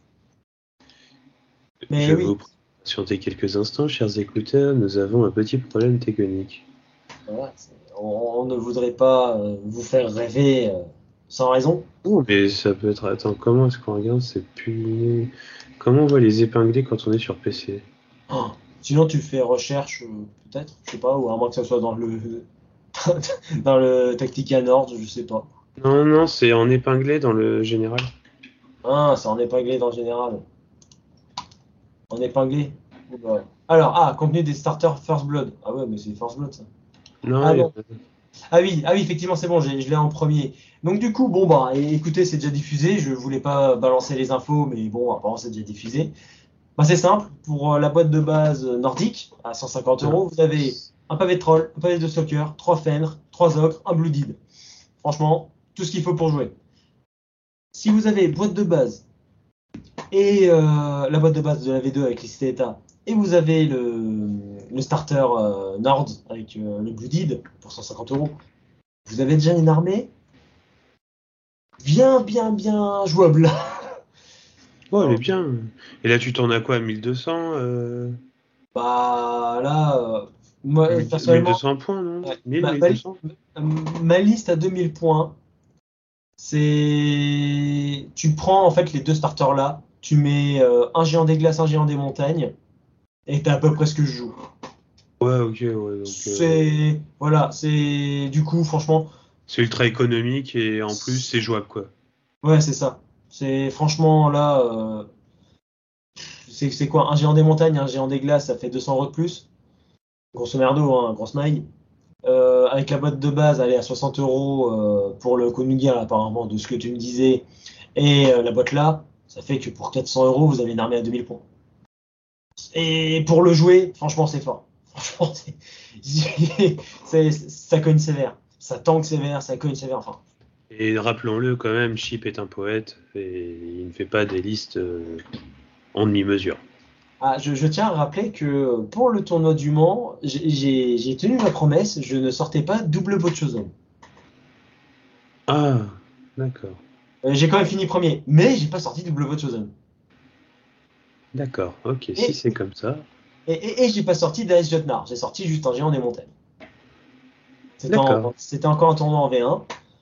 je Mais vais oui, vous patienter quelques instants, chers écouteurs, nous avons un petit problème technique. voilà, c'est- on, on ne voudrait pas euh, vous faire rêver euh, sans raison. Oh, mais ça peut être. Attends, comment est-ce qu'on regarde? C'est plus. Comment on voit les épinglés quand on est sur P C? Oh, sinon tu fais recherche euh, peut-être, je sais pas, ou à moins que ça soit dans le dans le Tactica Nord, je sais pas. Non, non, c'est en épinglé dans le général. Ah, c'est en épinglé dans le général. En épinglé. Oula. Alors, ah, contenu des starters First Blood. Ah ouais, mais c'est First Blood ça. Non, Ah il y a non. pas. Ah oui, ah oui, effectivement, c'est bon, j'ai- je l'ai en premier. Donc du coup, bon bah, é- écoutez, c'est déjà diffusé. Je voulais pas balancer les infos, mais bon, apparemment c'est déjà diffusé. Bah, c'est simple. Pour euh, la boîte de base euh, nordique à cent cinquante Non. euros, vous avez un pavé de troll, un pavé de stalker, trois fenres, trois ogres, un blooded. Franchement, tout ce qu'il faut pour jouer. Si vous avez boîte de base et euh, la boîte de base de la V deux avec les cités états, et vous avez le, le starter euh, Nord avec euh, le blooded pour cent cinquante euros, vous avez déjà une armée bien, bien, bien jouable. Oh, elle est Oh, bien. Et là, tu tournes à quoi? mille deux cents euh... bah là, euh, moi personnellement, mille deux cents points, non? ouais, mille, ma, ma- mille deux cents? ma liste à deux mille points, c'est tu prends en fait les deux starters là, tu mets euh, un géant des glaces, un géant des montagnes, et t'as à peu près ce que je joue. Ouais, ok, ouais, donc euh, C'est voilà, c'est du coup franchement, c'est ultra économique et en plus c'est jouable, quoi. ouais c'est ça. C'est franchement là, euh, c'est c'est quoi un géant des montagnes, un géant des glaces, ça fait deux cents euros de plus, grosso merdo, hein, grosse maille. Euh, avec la boîte de base, elle est à soixante euros euh, pour le Konugir, apparemment, de ce que tu me disais. Et euh, la boîte là, ça fait que pour quatre cents euros, vous avez une armée à deux mille points. Et pour le jouer, franchement, c'est fort. Franchement, c'est, c'est- ça cogne sévère. Ça tank sévère, ça cogne sévère. Enfin, Et rappelons-le quand même, Chip est un poète et il ne fait pas des listes euh, en demi-mesure. ah, je, je tiens à rappeler que pour le tournoi du Mans, j'ai j'ai- j'ai tenu ma promesse, je ne sortais pas double bot chosen. Ah, d'accord, Euh, j'ai quand même fini premier, mais j'ai pas sorti double bot chosen. d'accord, ok, si Et c'est comme ça, Et, et, et j'ai pas sorti d'A S Jotnar, j'ai sorti juste un géant des montagnes. C'était en- d'accord. c'était encore un tournoi en V un.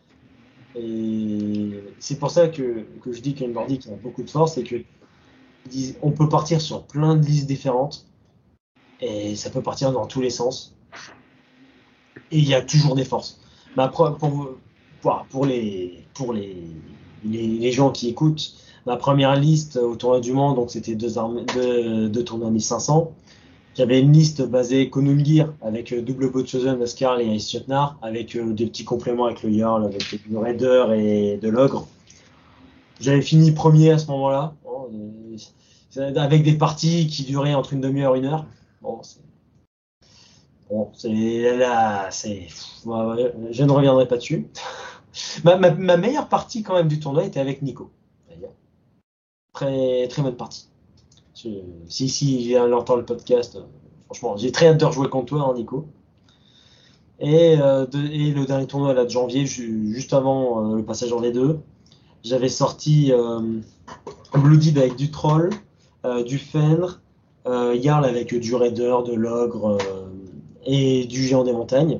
Et c'est pour ça que, que je dis qu'une Nordique a beaucoup de force, et que ils disent- on peut partir sur plein de listes différentes, et ça peut partir dans tous les sens. Et il y a toujours des forces. Ma pro- pour, pour, pour les, pour les, les, les gens qui écoutent, ma première liste au tournoi du Mans, donc c'était deux, armées- deux, deux tournois mille cinq cents. J'avais une liste basée Konungir avec euh, double bot chosen, Askarl et Ice Jotnar, avec euh, des petits compléments avec le Jarl, avec du Raider et de l'Ogre. J'avais fini premier à ce moment-là, bon, euh, c'est- avec des parties qui duraient entre une demi-heure et une heure. Bon, c'est, bon, c'est là, c'est, pff, ouais, ouais, je ne reviendrai pas dessus. Ma, ma, ma meilleure partie quand même du tournoi était avec Nico. D'ailleurs. Très, très bonne partie. Je- si, si, il entend le podcast, euh, franchement, j'ai très hâte de rejouer contre toi, hein, Nico. Et, euh, de- et le dernier tournoi là, de janvier, ju- juste avant euh, le passage en V deux, j'avais sorti euh, Blooded avec du Troll, euh, du Fenr, euh, Jarl avec du Raider, de l'Ogre euh, et du Géant des Montagnes.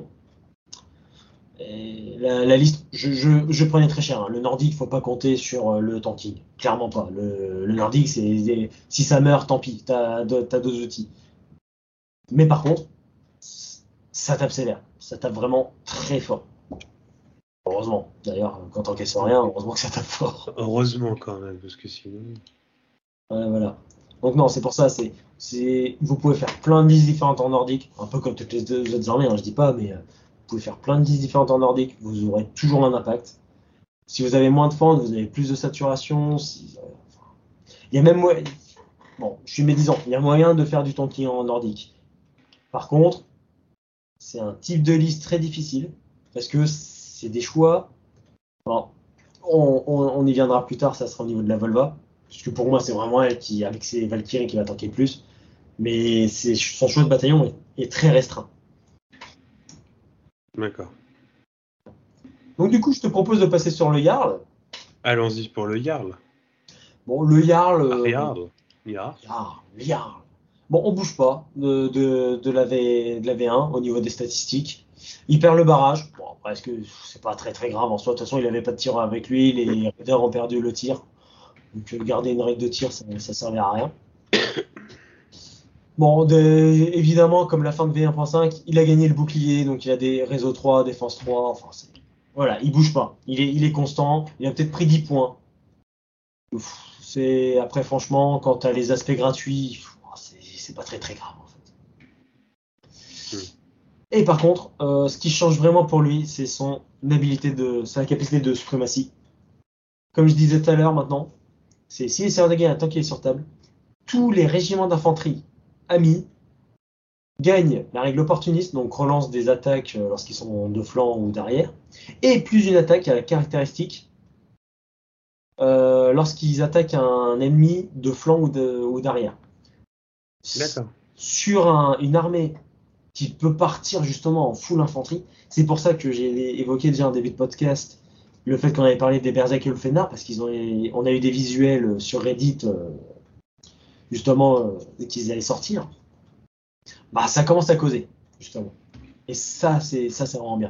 Et la, la liste, je, je, je prenais très cher, hein. Le Nordique, faut pas compter sur euh, le tanking. Clairement pas. Le, le Nordique, c'est si ça meurt, tant pis, t'as t'as d'autres outils. Mais par contre, ça tape sévère. Ça tape vraiment très fort. heureusement. D'ailleurs, quand t'encaisses rien, heureusement que ça tape fort. Heureusement quand même, parce que sinon. Ouais, voilà. Donc non, c'est pour ça, c'est, c'est, vous pouvez faire plein de listes différentes en nordique, un peu comme toutes les deux autres armées, hein, je dis pas, mais euh, vous pouvez faire plein de listes différentes en nordique, vous aurez toujours un impact. Si vous avez moins de fentes, vous avez plus de saturation. Si, euh, enfin, il y a même moyen, bon, je suis médisant, il y a moyen de faire du tanking en nordique. Par contre, c'est un type de liste très difficile, parce que c'est des choix. Bon, on, on, on y viendra plus tard, ça sera au niveau de la Volva. Parce que pour moi, c'est vraiment elle qui, avec ses Valkyries, qui va tanker le plus. Mais c'est, son choix de bataillon est, est très restreint. D'accord. Donc du coup, je te propose de passer sur le Jarl. Allons-y pour le Jarl. Bon, le Jarl... Ah, euh, Jarl. Jarl. Jarl, le Jarl. Bon, on bouge pas de, de, de, la v, de la V un au niveau des statistiques. Il perd le barrage. Bon, après, est-ce que c'est pas très très grave en soi. De toute façon, il avait pas de tir avec lui. Les Raiders ont perdu le tir. Donc euh, garder une règle de tir, ça, ça servait à rien. Bon, de- évidemment, comme la fin de V un point cinq, il a gagné le bouclier, donc il a des réseaux trois, défense trois, enfin, c'est- voilà, il bouge pas. Il est, il est constant, il a peut-être pris dix points. Ouf, c'est, après, franchement, quand tu as les aspects gratuits, pff, c'est c'est pas très très grave, en fait. Hmm. Et par contre, euh, ce qui change vraiment pour lui, c'est son habilité de, sa capacité de suprématie. Comme je disais tout à l'heure, maintenant, c'est si les seigneurs de guerre, tant qu'il est sur table, tous les régiments d'infanterie amis gagne la règle opportuniste, donc relance des attaques euh, lorsqu'ils sont de flanc ou d'arrière, et plus une attaque à la caractéristique euh, lorsqu'ils attaquent un ennemi de flanc ou de- ou d'arrière. D'accord. Sur un- une armée qui peut partir justement en full infanterie, c'est pour ça que j'ai évoqué déjà en début de podcast le fait qu'on avait parlé des Berserk et le Fennard, parce qu'ils ont, on a eu des visuels sur Reddit euh, justement euh, qu'ils allaient sortir. Bah ça commence à causer justement. Et ça c'est ça c'est vraiment bien.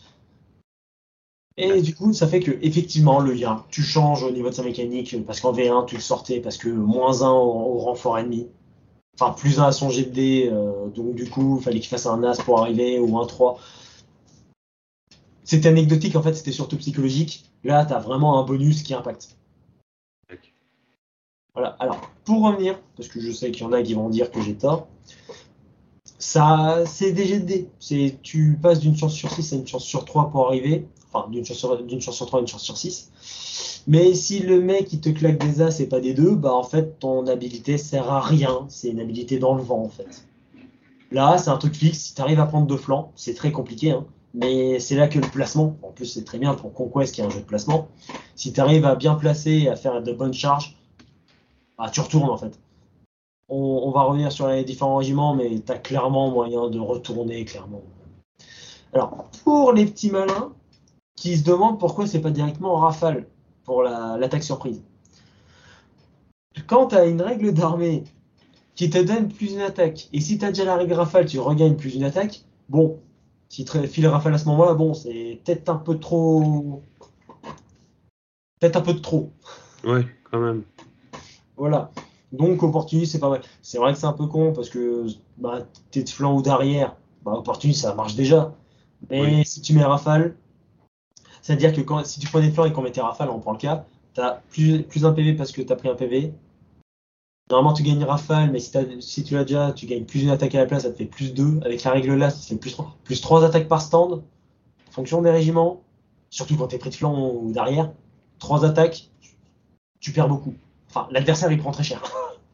Et D'accord. du coup, ça fait que effectivement le lien, tu changes au niveau de sa mécanique, parce qu'en V un, tu le sortais parce que moins un au, au renfort ennemi. Enfin, plus un à son jet de dés, euh, donc du coup, il fallait qu'il fasse un as pour arriver, ou un trois. C'était anecdotique, en fait, c'était surtout psychologique. Là, tu as vraiment un bonus qui impacte. Ok. Voilà. Alors, pour revenir, parce que je sais qu'il y en a qui vont dire que j'ai tort, ça, c'est des jets de dés. C'est, tu passes d'une chance sur six à une chance sur trois pour arriver. Enfin, d'une chance sur, d'une chance sur trois à une chance sur six. Mais si le mec il te claque des as et pas des deux, bah en fait ton habilité sert à rien. C'est une habilité dans le vent en fait. Là, c'est un truc fixe. Si tu arrives à prendre deux flancs, c'est très compliqué, hein. Mais c'est là que le placement, en plus c'est très bien pour Conquest qui est un jeu de placement. Si tu arrives à bien placer et à faire de bonnes charges, bah, tu retournes en fait. On, on va revenir sur les différents régiments, mais tu as clairement moyen de retourner, clairement. Alors, pour les petits malins qui se demandent pourquoi c'est pas directement rafale pour la- l'attaque surprise. Quand tu as une règle d'armée qui te donne plus une attaque, et si tu as déjà la règle rafale, tu regagnes plus une attaque, bon, si tu files rafale à ce moment-là, bon, c'est peut-être un peu trop. Peut-être un peu de trop. Ouais, quand même. Voilà. Donc, opportuniste, c'est pas mal. C'est vrai que c'est un peu con parce que bah, t'es de flanc ou d'arrière, bah, opportuniste, ça marche déjà. Oui. Mais si tu mets rafale, c'est-à-dire que quand, si tu prenais flanc et qu'on mettait rafale, on prend le cas, t'as plus, plus un P V parce que t'as pris un P V. Normalement, tu gagnes rafale, mais si, t'as- si tu l'as déjà, tu gagnes plus une attaque à la place, ça te fait plus deux. Avec la règle là, ça te fait plus trois, plus trois attaques par stand. En fonction des régiments, surtout quand t'es pris de flanc ou d'arrière, trois attaques, tu perds beaucoup. Enfin, l'adversaire, il prend très cher.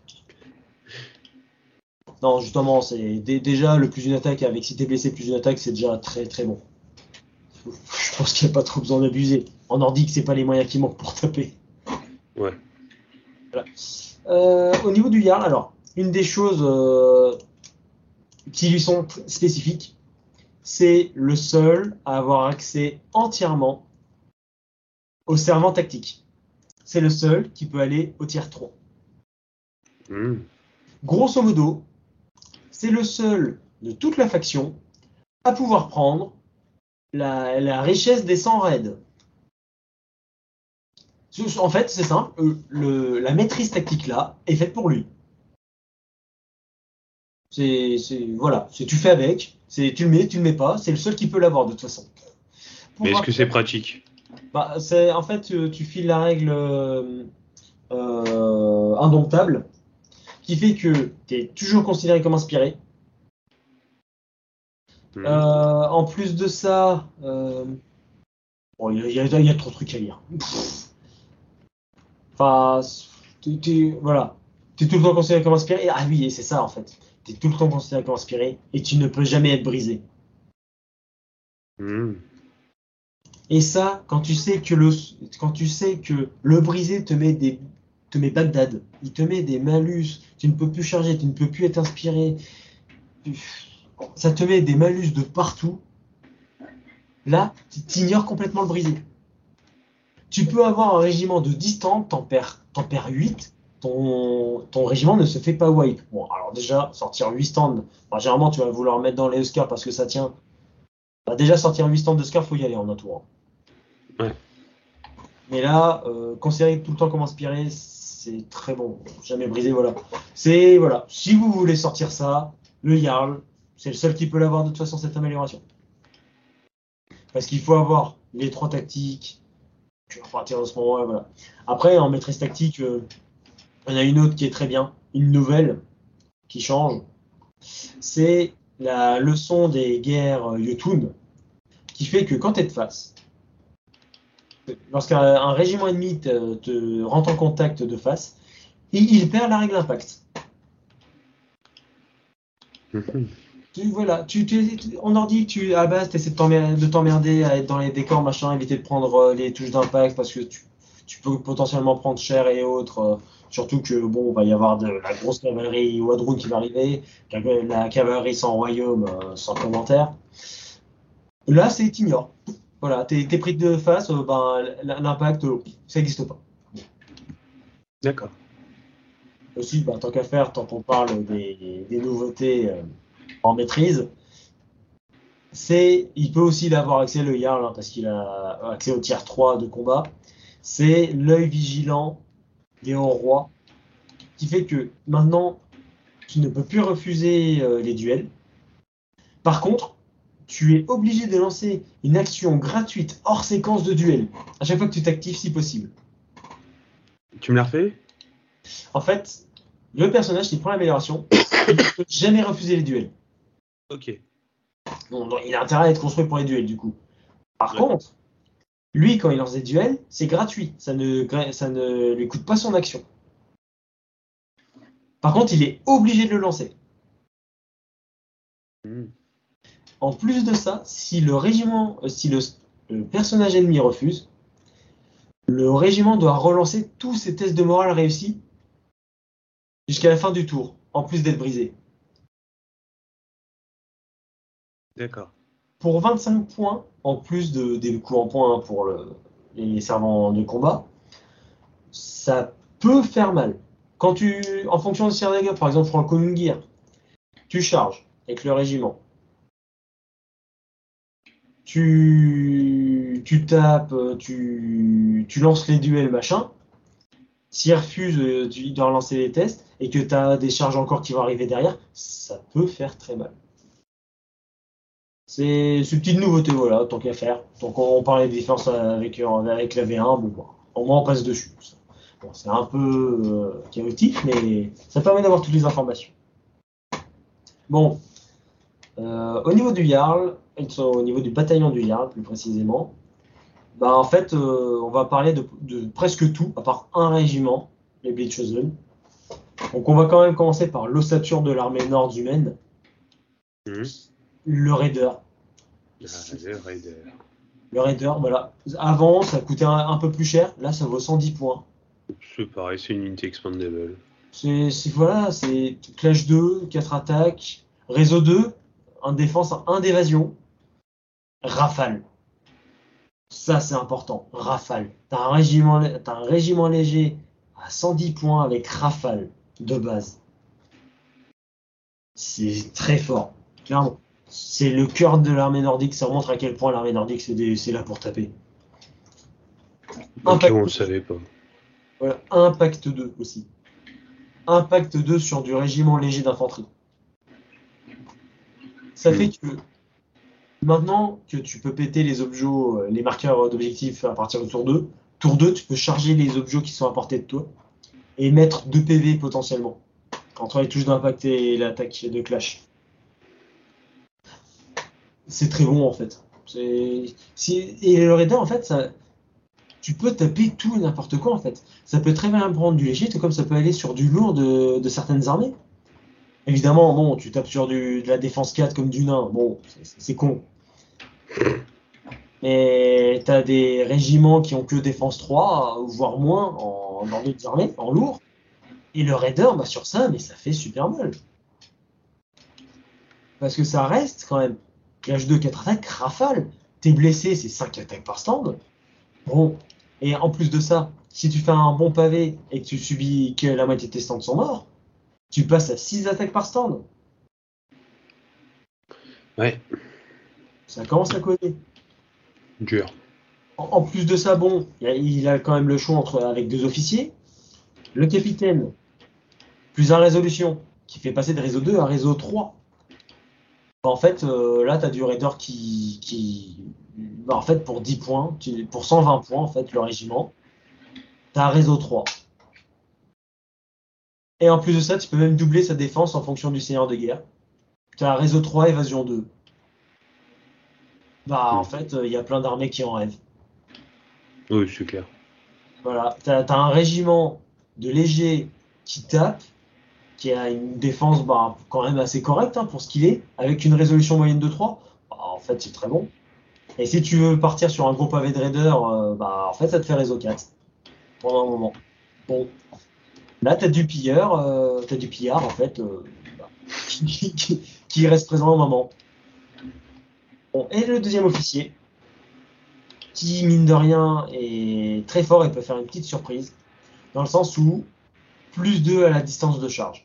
Non, justement, c'est dé- déjà le plus une attaque avec si t'es blessé plus une attaque, c'est déjà très très bon. Je pense qu'il n'y a pas trop besoin d'abuser. En nordique, c'est pas les moyens qui manquent pour taper. Ouais. Voilà. Euh, au niveau du Jarl, alors, une des choses euh, qui lui sont t- spécifiques, c'est le seul à avoir accès entièrement au servant tactique. C'est le seul qui peut aller au tiers trois. Hmm. Grosso modo, c'est le seul de toute la faction à pouvoir prendre la, la richesse des cent raids. En fait, c'est simple, euh, le- la maîtrise tactique là est faite pour lui. C'est, c'est- voilà, c'est tu fais avec, c'est tu le mets, tu le mets pas, c'est le seul qui peut l'avoir de toute façon. Mais est-ce que c'est pratique? Bah, c'est, en fait, tu, tu files la règle euh, euh, indomptable, qui fait que tu es toujours considéré comme inspiré. Hmm. Euh, en plus de ça, euh, bon, il y, a- il y a trop de trucs à lire. Enfin, t'es, t'es- voilà. Tu es tout le temps considéré comme inspiré. Ah oui, et c'est ça en fait. Tu es tout le temps considéré comme inspiré et tu ne peux jamais être brisé. Hmm. Et ça, quand tu sais que le, quand tu sais que le brisé te met des, te met Bagdad, il te met des malus, tu ne peux plus charger, tu ne peux plus être inspiré, ça te met des malus de partout. Là, tu ignores complètement le brisé. Tu peux avoir un régiment de dix stands, t'en perds, t'en perds huit, ton, ton régiment ne se fait pas wipe. Bon, alors déjà, sortir huit stands, bah, généralement tu vas vouloir mettre dans les Oscars parce que ça tient. Bah, déjà, sortir huit stands de Scar, faut y aller en un tour. Ouais. Mais là, euh, considérer tout le temps comme inspiré, c'est très bon. Jamais brisé, voilà. C'est, voilà. Si vous voulez sortir ça, le Jarl, c'est le seul qui peut l'avoir de toute façon, cette amélioration. Parce qu'il faut avoir les trois tactiques. À partir de ce moment-là, voilà. Après, en maîtrise tactique, euh, il y en a une autre qui est très bien, une nouvelle qui change. C'est la leçon des guerres Jotun, qui fait que quand tu es de face, lorsqu'un un régiment ennemi te, te rentre en contact de face, il, il perd la règle impact. Mhm. Tu, voilà, tu, tu, tu- on leur dit que tu, à la base, tu essaies de t'emmerder, de t'emmerder à être dans les décors, machin, éviter de prendre euh, les touches d'impact parce que tu, tu peux potentiellement prendre cher et autres. Euh, surtout que, bon, il va y avoir de la grosse cavalerie Wadrun qui va arriver, la, la cavalerie sans royaume, euh, sans commentaire. Là, c'est t'ignores. Voilà, t'es, t'es pris de face, euh, ben, l'impact, euh, ça n'existe pas. D'accord. Aussi, ben, tant qu'à faire, tant qu'on parle des, des nouveautés euh, en maîtrise, c'est, il peut aussi l'avoir accès le Jarl, hein, parce qu'il a accès au tier trois de combat. C'est l'œil vigilant des hauts rois, qui fait que maintenant, tu ne peux plus refuser euh, les duels. Par contre, tu es obligé de lancer une action gratuite hors séquence de duel, à chaque fois que tu t'actives si possible. Tu me l'as refait? En fait, le personnage qui prend l'amélioration, il ne peut jamais refuser les duels. Ok. Bon, donc, il a intérêt à être construit pour les duels, du coup. Par Ouais. contre, lui, quand il lance des duels, c'est gratuit. Ça ne, ça ne lui coûte pas son action. Par contre, il est obligé de le lancer. Hmm. En plus de ça, si le régiment, euh, si le, le personnage ennemi refuse, le régiment doit relancer tous ses tests de morale réussis jusqu'à la fin du tour, en plus d'être brisé. D'accord. Pour vingt-cinq points, en plus de, des coups en points pour le, les servants de combat, ça peut faire mal. Quand tu, en fonction de ces dégâts, par exemple, pour le Konungir, tu charges avec le régiment. Tu, tu tapes, tu, tu lances les duels, machin. S'il refuse, euh, tu, il doit relancer les tests et que tu as des charges encore qui vont arriver derrière, ça peut faire très mal. C'est une petite nouveauté, voilà, tant qu'à faire. Donc on, on parlait des différences avec, avec la V un, bon, bon, au moins on passe dessus. Bon, c'est un peu euh, chaotique, mais ça permet d'avoir toutes les informations. Bon, euh, au niveau du Jarl, au niveau du bataillon du Jarl plus précisément, bah en fait, euh, on va parler de, de presque tout, à part un régiment, les Blitzchosen. Donc on va quand même commencer par l'ossature de l'armée nord-humaine, Hmm. le Raider. Ah, le Raider. Le Raider, voilà. Avant, ça coûtait un, un peu plus cher, là ça vaut cent dix points. C'est pareil, c'est une unité expandable. C'est, c'est- voilà, c'est Clash deux, quatre attaques, Réseau deux, un défense, un d'évasion, Rafale. Ça c'est important, Rafale. T'as un régiment, t'as un régiment léger à cent dix points avec Rafale de base. C'est très fort, clairement. C'est le cœur de l'armée nordique, ça montre à quel point l'armée nordique c'est, des- c'est là pour taper. Ok, Impact, on le savait pas. voilà, Impact deux aussi. Impact deux sur du régiment léger d'infanterie. Ça Hmm. fait que Maintenant que tu peux péter les objets, euh, les marqueurs d'objectifs à partir de tour deux, tour deux, tu peux charger les objets qui sont à portée de toi et mettre deux P V potentiellement entre les touches d'impact et l'attaque de clash. C'est très bon en fait. C'est, si, et le raider en fait, ça, tu peux taper tout et n'importe quoi en fait. Ça peut très bien prendre du léger, tout comme ça peut aller sur du lourd de, de certaines armées. Évidemment, bon, tu tapes sur du, de la défense quatre comme du nain, bon, c'est, c'est con. Mais t'as des régiments qui ont que défense trois, voire moins, en, dans d'autres armées, en lourd. Et le raider, bah, sur ça, mais ça fait super mal. Parce que ça reste quand même. H deux, quatre attaques, rafale. T'es blessé, c'est cinq attaques par stand. Bon. Et en plus de ça, si tu fais un bon pavé et que tu subis que la moitié de tes stands sont morts, tu passes à six attaques par stand. Ouais. Ça commence à coder. Dur. En, en plus de ça, bon, il a, il a quand même le choix entre, avec deux officiers. Le capitaine, plus un résolution, qui fait passer de réseau deux à réseau trois. En fait, euh, là, tu as du raider qui, qui bah, en fait, pour dix points, tu, pour cent vingt points, en fait, le régiment, tu as un réseau trois. Et en plus de ça, tu peux même doubler sa défense en fonction du seigneur de guerre. Tu as un réseau trois, évasion deux. Bah, en Mm. fait, il euh, y a plein d'armées qui en rêvent. Oui, c'est clair. Voilà, tu as, un régiment de légers qui tape, qui a une défense bah, quand même assez correcte hein, pour ce qu'il est, avec une résolution moyenne de trois. Bah, en fait, c'est très bon. Et si tu veux partir sur un gros pavé de raider, euh, bah, en fait, ça te fait réseau quatre pendant un moment. Bon, là, tu as du pilleur, euh, t'as du pillard, en fait, euh, bah, qui, qui- qui reste présent un moment. Bon, et le deuxième officier, qui, mine de rien, est très fort et peut faire une petite surprise, dans le sens où plus deux à la distance de charge.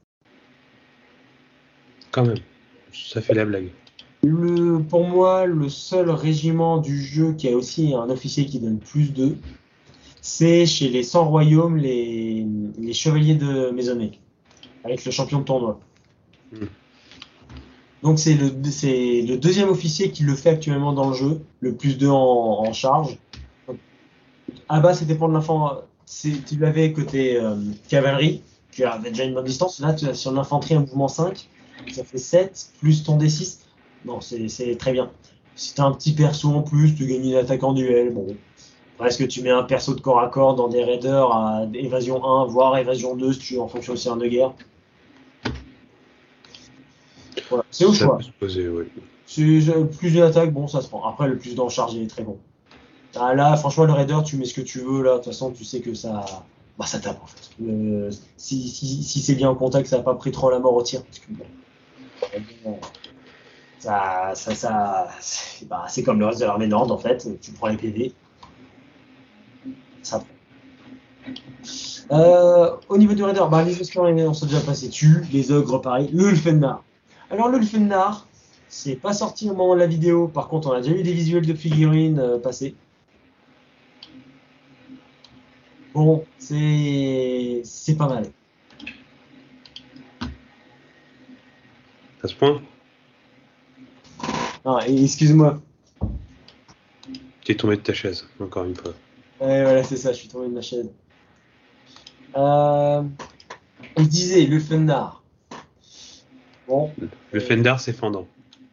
Quand même. Ça fait la blague. Le, pour moi, le seul régiment du jeu qui a aussi un officier qui donne plus deux, c'est chez les cent royaumes, les, les chevaliers de Maisonnée, avec le champion de tournoi. Mm. Donc c'est le, c'est le deuxième officier qui le fait actuellement dans le jeu, le plus deux en, en charge. Ah bah c'était pour de l'infanterie, tu l'avais côté euh, cavalerie, tu avais déjà une bonne distance. Là, tu as sur l'infanterie un mouvement cinq, ça fait sept, plus ton D six. Non, c'est c'est très bien. Si t'as un petit perso en plus, tu gagnes une attaque en duel. Bon, est-ce que tu mets un perso de corps à corps dans des raiders à évasion un, voire évasion deux, si tu en fonction aussi un de guerre. Voilà, c'est au Ça choix. peut se poser, oui. C'est, euh, plus d'une attaque, bon, ça se prend. Après, le plus d'en charge, il est très bon. Ah, là, franchement, le raider, tu mets ce que tu veux. Là, de toute façon, tu sais que ça, bah, ça tape en fait. Euh, si si, si c'est bien en contact, ça n'a pas pris trop la mort au tir. Parce que, bon, ça, ça, ça, c'est bah, c'est comme le reste de l'armée nord en fait. Tu prends les P V, ça prend. Euh, au niveau du raider, bah, les esclaves, on s'est déjà passé dessus. Les ogres, pareil. Le Ulfennar. Alors, le Ulfennar, c'est pas sorti au moment de la vidéo. Par contre, on a déjà eu des visuels de figurines euh, passer. Bon, c'est c'est pas mal. À ce point, Ah, et excuse-moi. t'es tombé de ta chaise, encore une fois. Ouais, voilà, c'est ça, je suis tombé de ma chaise. Euh, on disait le Fennar. Bon, Le euh, Fender, c'est fendant.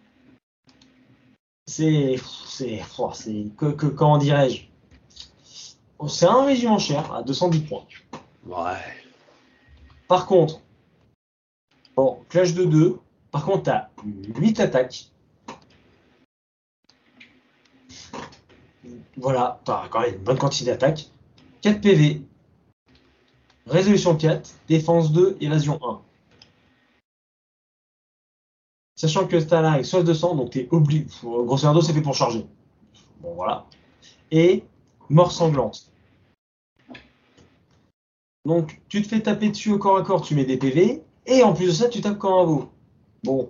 c'est c'est oh, c'est que, que comment dirais-je? Oh, c'est un régiment cher à deux cent dix points. Ouais. Par contre, bon, clash de deux. Par contre, t'as huit attaques. Voilà, t'as quand même une bonne quantité d'attaques. quatre P V. Résolution quatre, défense deux, évasion un. Sachant que t'as là avec soif de sang, donc t'es obligé. Grosso modo, c'est fait pour charger. Bon, voilà. Et mort sanglante. Donc, tu te fais taper dessus au corps à corps, tu mets des P V, et en plus de ça, tu tapes comme un veau. Bon,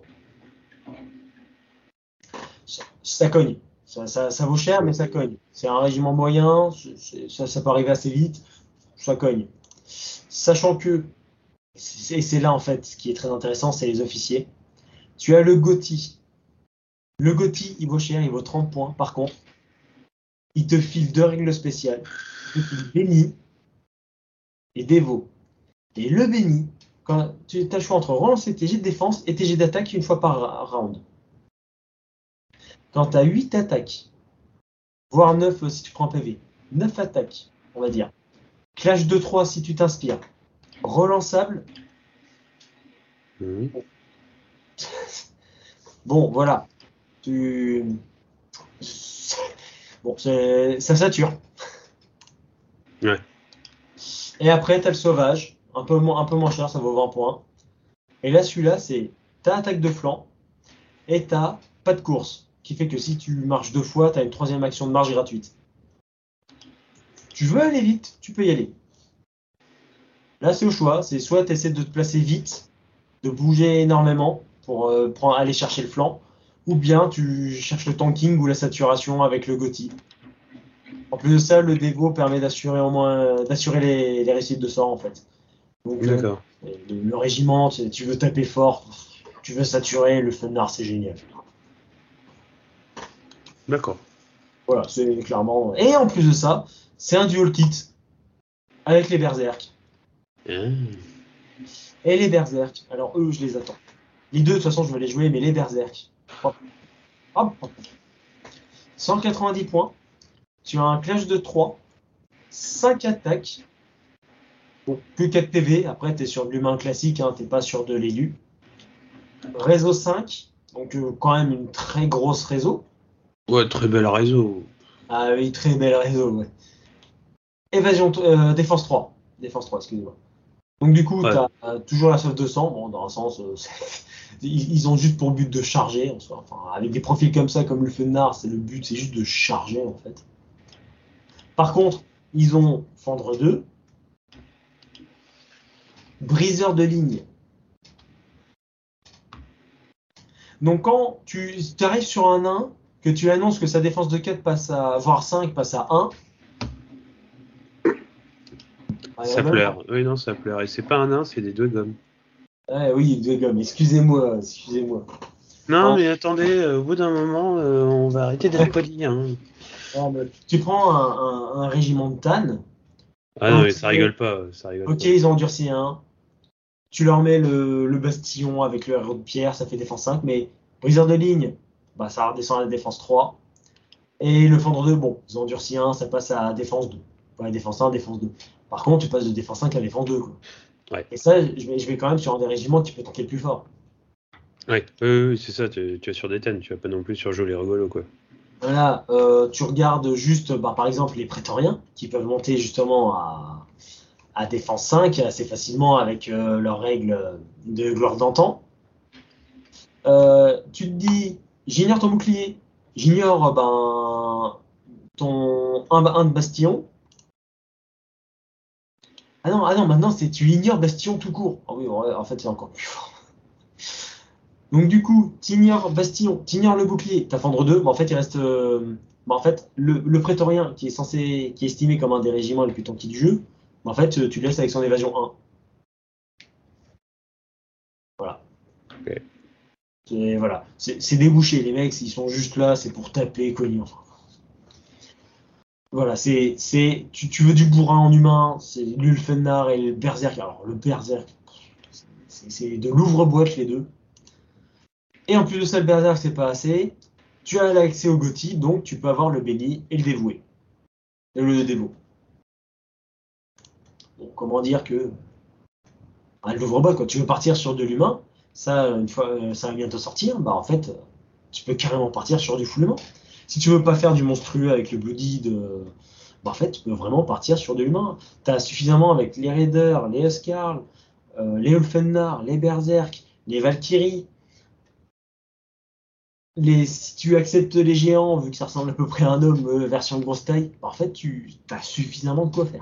ça, ça cogne. Ça, ça, ça vaut cher, mais ça cogne. C'est un régiment moyen, c'est- c'est- ça, ça peut arriver assez vite, ça cogne. Sachant que, et c'est là en fait ce qui est très intéressant, c'est les officiers. Tu as le Gothi, Le Gothi, il vaut cher, il vaut trente points. Par contre, il te file deux règles spéciales. Il te file Béni et Dévot. Et le Béni, quand tu as le choix entre relancer tes jets de défense et tes jets d'attaque une fois par round. Quand tu as huit attaques, voire neuf si tu prends un P V, neuf attaques, on va dire. Clash deux trois si tu t'inspires. Relançable. Mmh. Bon, voilà. Tu... Bon, c'est... ça sature. Ouais. Et après, t'as le sauvage, un peu, moins, un peu moins cher, ça vaut vingt points. Et là, celui-là, c'est ta attaque de flanc et t'as pas de course, qui fait que si tu marches deux fois, t'as une troisième action de marche gratuite. Tu veux aller vite, tu peux y aller. Là, c'est au choix, c'est soit tu essaies de te placer vite, de bouger énormément pour euh, prendre, aller chercher le flanc, ou bien tu cherches le tanking ou la saturation avec le Gothi. En plus de ça, le Dévo permet d'assurer au moins d'assurer les, les réussites de sort en fait. Donc euh, D'accord. le, le régiment, tu, tu veux taper fort, tu veux saturer, le Fenard c'est génial. D'accord. Voilà, c'est clairement. Et en plus de ça, c'est un dual kit avec les Berserk. Ah. Et les Berserk, alors eux, je les attends. Les deux, de toute façon, je vais les jouer, mais les Berserk. Hop, hop, hop. cent quatre-vingt-dix points. Tu as un clash de trois, cinq attaques. Bon, que quatre P V. Après, tu es sur de l'humain classique, hein, tu n'es pas sur de l'élu. Réseau cinq, donc euh, quand même une très grosse réseau. Ouais, très bel réseau. Ah oui, très belle réseau, ouais. Évasion, euh, défense trois. Défense trois, excusez-moi. Donc du coup, Ouais. tu as euh, toujours la sauve deux cents. Bon, dans un sens, euh, ils, ils ont juste pour but de charger. En soi. Enfin, avec des profils comme ça, comme le Fenard, c'est le but, c'est juste de charger en fait. Par contre, ils ont Fendre deux, Briseur de ligne. Donc quand tu arrives sur un nain, que tu annonces que sa défense de quatre passe à, voire cinq passe à un, bah, Ça même pleure. Oui, non, ça pleure. Et c'est pas un nain, c'est des deux gommes. Ouais, oui, deux gommes, excusez-moi, excusez-moi. Non, En- mais attendez, euh, au bout d'un moment, euh, on va arrêter d'être poli. Hein. en- tu prends un, un- un régiment de Tann, Ah non, ok, mais ça rigole pas. Ça rigole ok, pas. ils ont endurci un, tu leur mets le, le bastillon avec le héros de pierre, ça fait défense cinq, mais briseur de ligne, bah, ça redescend à la défense trois. Et le fendre deux, bon, ils ont endurci un, ça passe à défense deux. Ouais, défense un, défense deux. Par contre, tu passes de défense cinq à défense deux, quoi. Ouais. Et ça, je vais, je vais quand même sur un des régiments qui peut tanker le plus fort. Ouais, oui, oui, oui, c'est ça. Tu, tu vas sur des thèmes, tu vas pas non plus sur jouer les rigolos, quoi. Voilà, euh, tu regardes juste, bah, par exemple, les prétoriens, qui peuvent monter justement à, à défense cinq assez facilement avec euh, leurs règles de gloire d'antan. Euh, tu te dis, j'ignore ton bouclier, j'ignore ben, ton un, un de bastion. Ah non, ah non, maintenant c'est tu ignores bastion tout court. Ah oui, en fait c'est encore plus fort. Donc du coup, t'ignores bastion, t'ignores le bouclier, t'as fendre deux, mais en fait il reste, euh, bah, en fait le, le prétorien qui est censé, qui est estimé comme un des régiments les plus tankis du jeu, bah, en fait tu le laisses avec son évasion un. Voilà. Ok. C'est voilà, c'est c'est débouché. Les mecs, ils sont juste là, c'est pour taper, cogner. Enfin, voilà, c'est c'est tu, tu veux du bourrin en humain, c'est l'Ulfenar et le Berserk. Alors le Berserk, c'est c'est de l'ouvre-boîte les deux. Et en plus de ça, le Berserk, c'est pas assez. Tu as l'accès au Gothi, donc tu peux avoir le béni et le dévoué. Et le dévot. Donc comment dire que. Ah, l'ouvre-boîte, quand tu veux partir sur de l'humain, ça, une fois, euh, ça va bientôt sortir, bah en fait, tu peux carrément partir sur du full humain. Si tu veux pas faire du monstrueux avec le bloody de. Bah en fait, tu peux vraiment partir sur de l'humain. Tu as suffisamment avec les Raiders, les Huskarls, euh, les Ulfenar, les Berserk, les Valkyries. Les, si tu acceptes les géants, vu que ça ressemble à peu près à un homme euh, version grosse taille, bah, en fait, tu as suffisamment de quoi faire.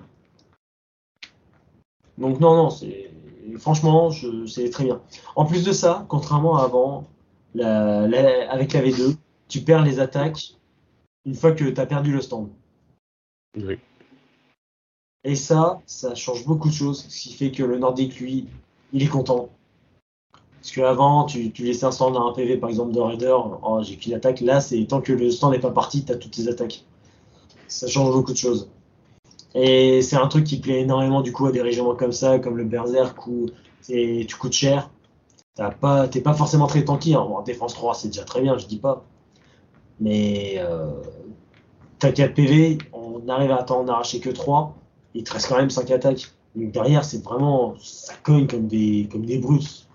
Donc non, non, c'est franchement, je- c'est très bien. En plus de ça, contrairement à avant, la- la- avec la V deux, tu perds les attaques une fois que tu as perdu le stand. Oui. Et ça, ça change beaucoup de choses, ce qui fait que le Nordique, lui, il est content. Parce qu'avant, tu, tu laissais un stand à un P V, par exemple, de Raider, oh, j'ai qu'une attaque. Là, c'est tant que le stand n'est pas parti, tu as toutes tes attaques. Ça change beaucoup de choses. Et c'est un truc qui plaît énormément du coup à des régiments comme ça, comme le Berserk, où tu coûtes cher. T'as pas, t'es pas forcément très tanky. Hein. Bon, défense trois, c'est déjà très bien, je dis pas. Mais euh, t'as quatre P V, on arrive à t'en arracher que trois, il te reste quand même cinq attaques. Donc derrière, c'est vraiment. Ça cogne comme des, comme des brutes.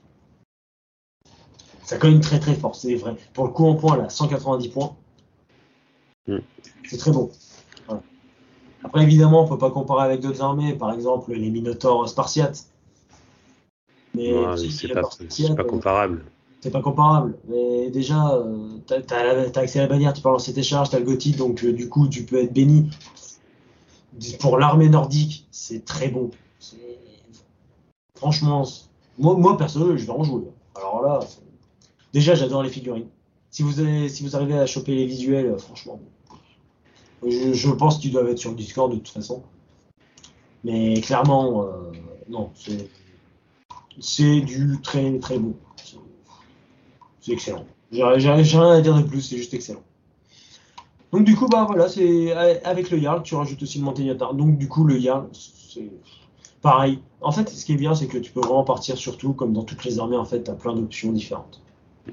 Ça cogne très très fort, c'est vrai. Pour le coup en points, là, cent quatre-vingt-dix points. Mm. C'est très bon. Voilà. Après, évidemment, on peut pas comparer avec d'autres armées, par exemple les Minotaurs spartiates. Mais ouais, c'est pas, c'est pas comparable. C'est pas comparable. Mais déjà, euh, t'as, t'as, t'as accès à la bannière, tu peux lancer tes charges, t'as le Gothic, donc euh, du coup, tu peux être béni. Pour l'armée nordique, c'est très bon. C'est... Franchement, c'est... Moi, moi, personnellement, je vais en jouer. Alors là, c'est... déjà, j'adore les figurines. Si vous, avez, si vous arrivez à choper les visuels, euh, franchement, je, je pense qu'ils doivent être sur le Discord de toute façon. Mais clairement, euh, non, c'est, c'est du très très bon. C'est, c'est excellent. J'ai, j'ai, j'ai rien à dire de plus, c'est juste excellent. Donc du coup, bah voilà, c'est avec le Jarl, tu rajoutes aussi le Montaignatar. Donc du coup, le Jarl, c'est pareil. En fait, ce qui est bien, c'est que tu peux vraiment partir sur tout, comme dans toutes les armées, en fait, tu as plein d'options différentes.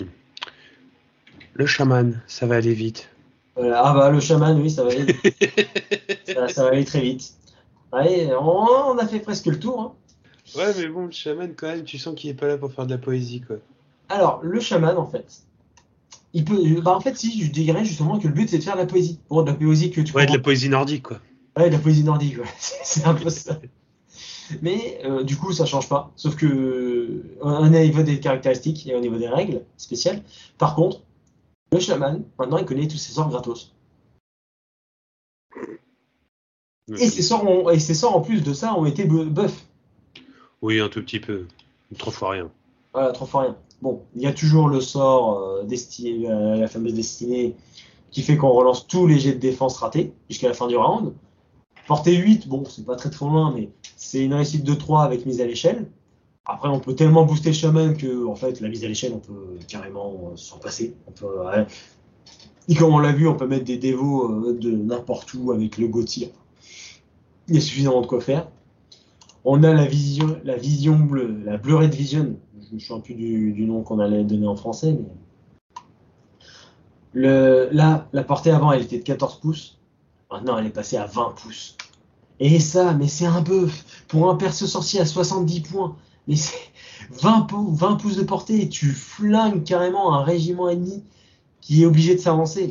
Le chaman, ça va aller vite. Voilà. Ah bah le chaman, oui, ça va aller vite. ça, ça va aller très vite. Allez, on, on a fait presque le tour. Hein. Ouais, mais bon, le chaman, quand même, tu sens qu'il est pas là pour faire de la poésie, quoi. Alors, le chaman, en fait, il peut. Bah, en fait, si, je dirais justement que le but, c'est de faire de la poésie. Bon, de la poésie que tu Ouais, de la poésie nordique, quoi. Ouais, de la poésie nordique, ouais. C'est un peu ça. Mais euh, du coup, ça change pas. Sauf que, au niveau des caractéristiques et au niveau des règles spéciales. Par contre, le chaman, maintenant, il connaît tous ses sorts gratos. Okay. Et, ses sorts ont, et ses sorts, en plus de ça, ont été buff. Oui, un tout petit peu. Trois fois rien. Voilà, trois fois rien. Bon, il y a toujours le sort euh, destiné, euh, la fameuse destinée, qui fait qu'on relance tous les jets de défense ratés jusqu'à la fin du round. Portée huit, bon, c'est pas très trop loin, mais c'est une réussite de trois avec mise à l'échelle. Après, on peut tellement booster le shaman que, en fait, la mise à l'échelle, on peut carrément euh, s'en passer. On peut, euh, et comme on l'a vu, on peut mettre des dévots euh, de n'importe où avec le Gauthier. Il y a suffisamment de quoi faire. On a la vision, la vision bleue, la Blurred Vision. Je ne me souviens plus du, du nom qu'on allait donner en français, mais le, là, la portée avant, elle était de quatorze pouces. Maintenant, elle est passée à vingt pouces. Et ça, mais c'est un bœuf. Pour un perso sorcier à soixante-dix points, mais c'est vingt, pou- vingt pouces de portée et tu flingues carrément un régiment ennemi qui est obligé de s'avancer.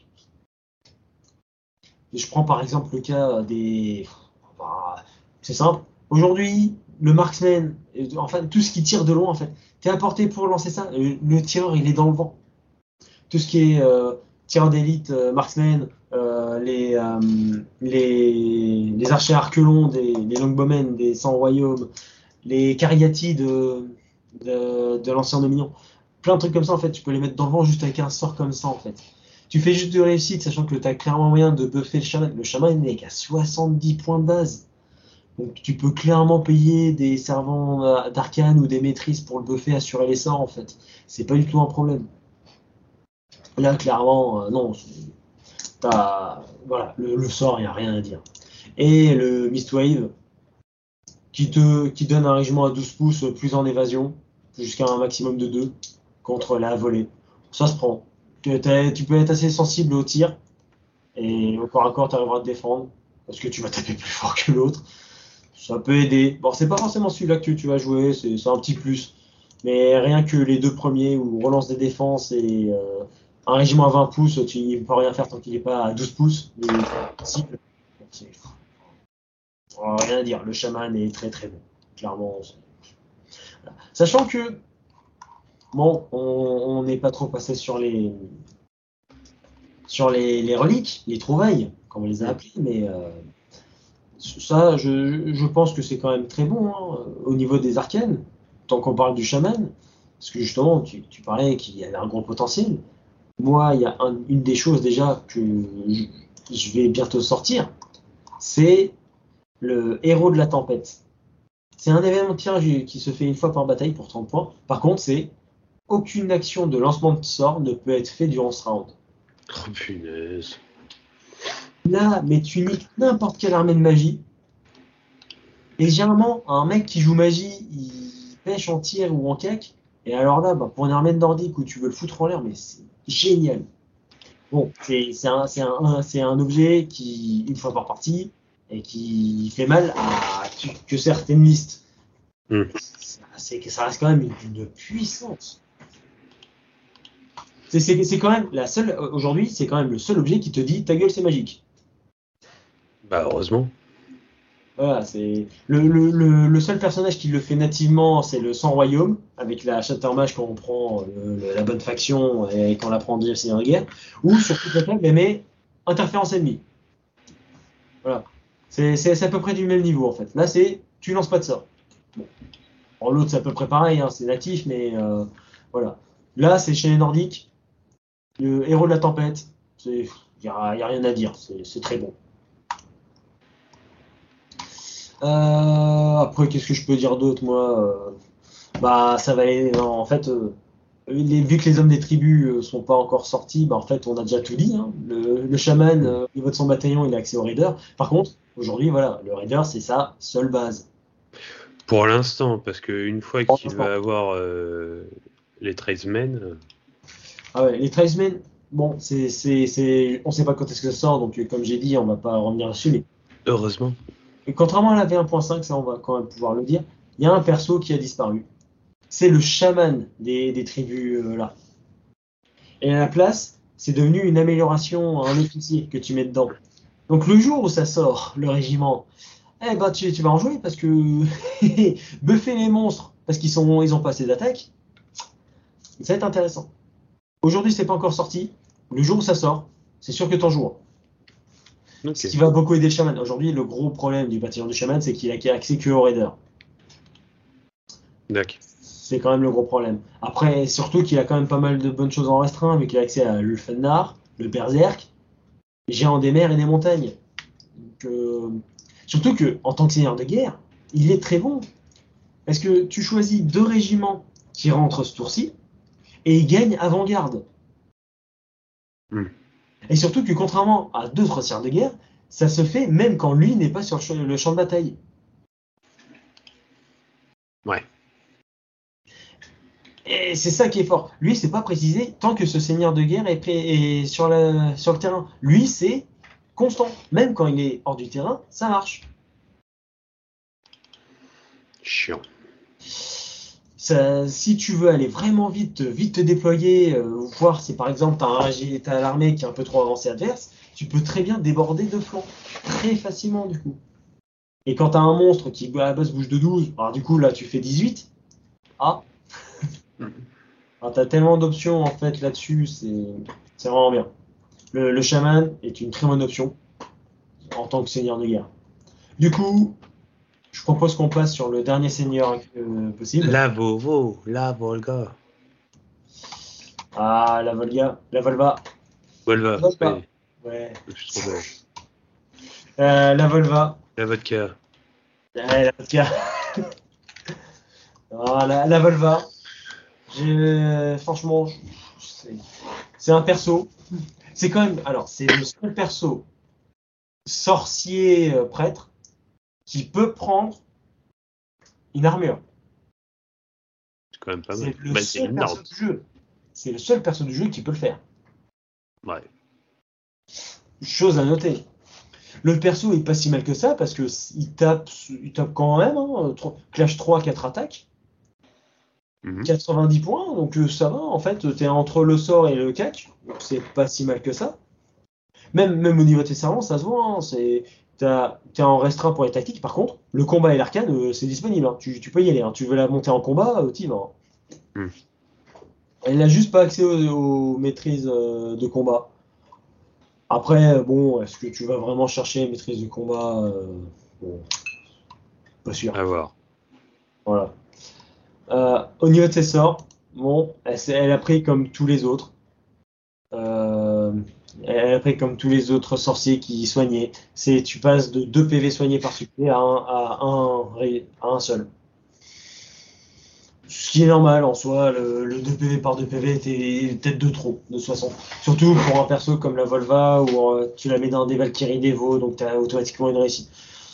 Et je prends par exemple le cas des... Bah, c'est simple. Aujourd'hui, le marksman, enfin tout ce qui tire de loin, en fait, t'es à portée pour lancer ça. Le tireur, il est dans le vent. Tout ce qui est euh, tireur d'élite, euh, marksman, euh, les, euh, les, les archers arquelons, des, les longbowmen, des cent royaumes, les cariatis de, de, de l'ancien dominion. Plein de trucs comme ça, en fait, tu peux les mettre dans le vent juste avec un sort comme ça, en fait. Tu fais juste de réussite, sachant que tu as clairement moyen de buffer le chaman. Le chaman, il n'est qu'à soixante-dix points de base. Donc tu peux clairement payer des servants d'arcane ou des maîtrises pour le buffer, assurer les sorts, en fait. C'est pas du tout un problème. Là, clairement, euh, non. T'as, voilà, le, le sort, il n'y a rien à dire. Et le Mistwave, qui, te, qui donne un régiment à douze pouces, plus en évasion, jusqu'à un maximum de deux, contre la volée. Ça se prend. Tu, tu peux être assez sensible au tir, et au corps à corps, tu arriveras à te défendre, parce que tu vas taper plus fort que l'autre. Ça peut aider. Bon, c'est pas forcément celui-là que tu vas jouer, c'est, c'est un petit plus. Mais rien que les deux premiers, où relance des défenses et euh, un régiment à vingt pouces, tu ne peux rien faire tant qu'il n'est pas à douze pouces. Mais cible, c'est... Oh, rien à dire, le chaman est très très bon. Clairement. Voilà. Sachant que, bon, on n'est pas trop passé sur les sur les, les reliques, les trouvailles, comme on les a appelées, mais euh, ça, je, je pense que c'est quand même très bon hein, au niveau des arcanes, tant qu'on parle du chaman, parce que justement, tu, tu parlais qu'il y avait un gros potentiel. Moi, il y a un, une des choses déjà que je, je vais bientôt sortir, c'est le héros de la tempête. C'est un événement de tirage qui se fait une fois par bataille pour trente points. Par contre, c'est aucune action de lancement de sort ne peut être faite durant ce round. Oh punaise. Là, mais tu niques n'importe quelle armée de magie. Et généralement, un mec qui joue magie, il pêche en tir ou en cac. Et alors là, bah, pour une armée de nordique où tu veux le foutre en l'air, mais c'est génial. Bon, c'est c'est un, c'est un, un- c'est un objet qui, une fois par partie, et qui fait mal à que, que certaines listes. Hmm. C'est que ça reste quand même d'une puissance. C'est c'est- c'est quand même la seule, aujourd'hui, c'est quand même le seul objet qui te dit ta gueule, c'est magique. Bah heureusement. Voilà, c'est le, le, le, le seul personnage qui le fait nativement, c'est le Sang Royaume, avec la Chattermage quand on prend le- le- la bonne faction et qu'on la prend en Seigneur de guerre, ou sur toute la table, elle met interférence ennemie. Voilà. C'est c'est- c'est à peu près du même niveau en fait. Là, c'est tu lances pas de sort. Bon. En l'autre, c'est à peu près pareil, hein, c'est natif, mais euh, voilà. Là, c'est chez les Nordiques, le héros de la tempête, il n'y a, y a rien à dire, c'est c'est très bon. Euh, après, qu'est-ce que je peux dire d'autre, moi euh, Bah, ça va aller. En fait, euh, les- vu que les hommes des tribus euh, sont pas encore sortis, bah, en fait, on a déjà tout dit. Hein. Le, le chaman, euh, au niveau de son bataillon, il a accès au raider. Par contre, aujourd'hui, voilà, le raider, c'est sa seule base. Pour l'instant, parce qu'une fois Pour qu'il l'instant. va avoir euh, les treize men, euh, Ah ouais, les treize-men, bon, c'est, c'est, c'est, on sait pas quand est-ce que ça sort, donc euh, comme j'ai dit, on va pas revenir dessus. Mais heureusement. et contrairement à la V un point cinq, ça, on va quand même pouvoir le dire, il y a un perso qui a disparu. C'est le chaman des, des tribus euh, là. Et à la place, c'est devenu une amélioration, un officier que tu mets dedans. Donc le jour où ça sort, le régiment, eh ben tu, tu vas en jouer parce que buffer les monstres parce qu'ils sont ils ont pas assez d'attaque, ça va être intéressant. Aujourd'hui c'est pas encore sorti. Le jour où ça sort, c'est sûr que t'en joues. Ce Ok. qui va beaucoup aider le chaman. Aujourd'hui, le gros problème du bataillon du chaman, c'est qu'il a accès que au raider. D'accord. C'est quand même le gros problème. Après, surtout qu'il a quand même pas mal de bonnes choses en restreint, vu qu'il a accès à l'Ulfenar, le Berserk, géant des mers et des montagnes. Donc, euh, surtout que, en tant que seigneur de guerre, il est très bon. Parce que tu choisis deux régiments qui rentrent ce tour-ci, et ils gagnent avant-garde. Hmm. Et surtout que, contrairement à d'autres seigneurs de guerre, ça se fait même quand lui n'est pas sur le champ de bataille. Ouais. Et c'est ça qui est fort. Lui, c'est pas précisé tant que ce seigneur de guerre est, prêt, est sur, la, sur le terrain. Lui, c'est constant. Même quand il est hors du terrain, ça marche. Chiant. Ça, si tu veux aller vraiment vite, vite te déployer, euh, voir si par exemple tu as l'armée qui est un peu trop avancée adverse, tu peux très bien déborder de flanc. Très facilement du coup. Et quand tu as un monstre qui à la base bouge de douze, alors du coup là tu fais dix-huit. Ah, Hmm. tu as tellement d'options en fait là-dessus, c'est c'est vraiment bien. Le, le chaman est une très bonne option en tant que seigneur de guerre. Du coup, je propose qu'on passe sur le dernier seigneur euh, possible. La Vovo, la Volga. Ah, la Volga, la Volva. La Volva, Volva. oui, Ouais. je suis trop belle. Euh, la Volva. La vodka. Ouais, la vodka. Ah, la, la Volva. J'ai- Franchement, c'est c'est un perso. C'est quand même. Alors, c'est le seul perso sorcier euh, prêtre qui peut prendre une armure. C'est quand même pas mal. C'est le Bah, c'est seul perso énorme. du jeu. C'est le seul perso du jeu qui peut le faire. Ouais. Chose à noter. Le perso est pas si mal que ça parce que il tape, il tape quand même. Hein, clash trois, quatre attaques. Mhm. quatre-vingt-dix points, donc euh, ça va. En fait, t'es entre le sort et le cac. Donc c'est pas si mal que ça. Même, même au niveau de tes servants, ça se voit. Hein, c'est, t'as- t'es en restreint pour les tactiques. Par contre, le combat et l'arcane, euh, c'est disponible. Hein. Tu, tu peux y aller. Hein. Tu veux la monter en combat, euh, t'y vas. Hein. Hmm. Elle n'a juste pas accès aux, aux maîtrises euh, de combat. Après, bon, est-ce que tu vas vraiment chercher maîtrise de combat euh, bon, pas sûr. À voir. Voilà. Euh, au niveau de ses sorts, bon, elle, s'est- elle a pris comme tous les autres. Euh, Et après, comme tous les autres sorciers qui soignaient, c'est tu passes de deux P V soignés par succès à un, à un, ré- à un seul. Ce qui est normal en soi, le, le deux P V par deux P V était peut-être de trop, de toute façon. Surtout pour un perso comme la Volva, où euh, tu la mets dans des Valkyries d'Evo, donc tu as automatiquement une réussite.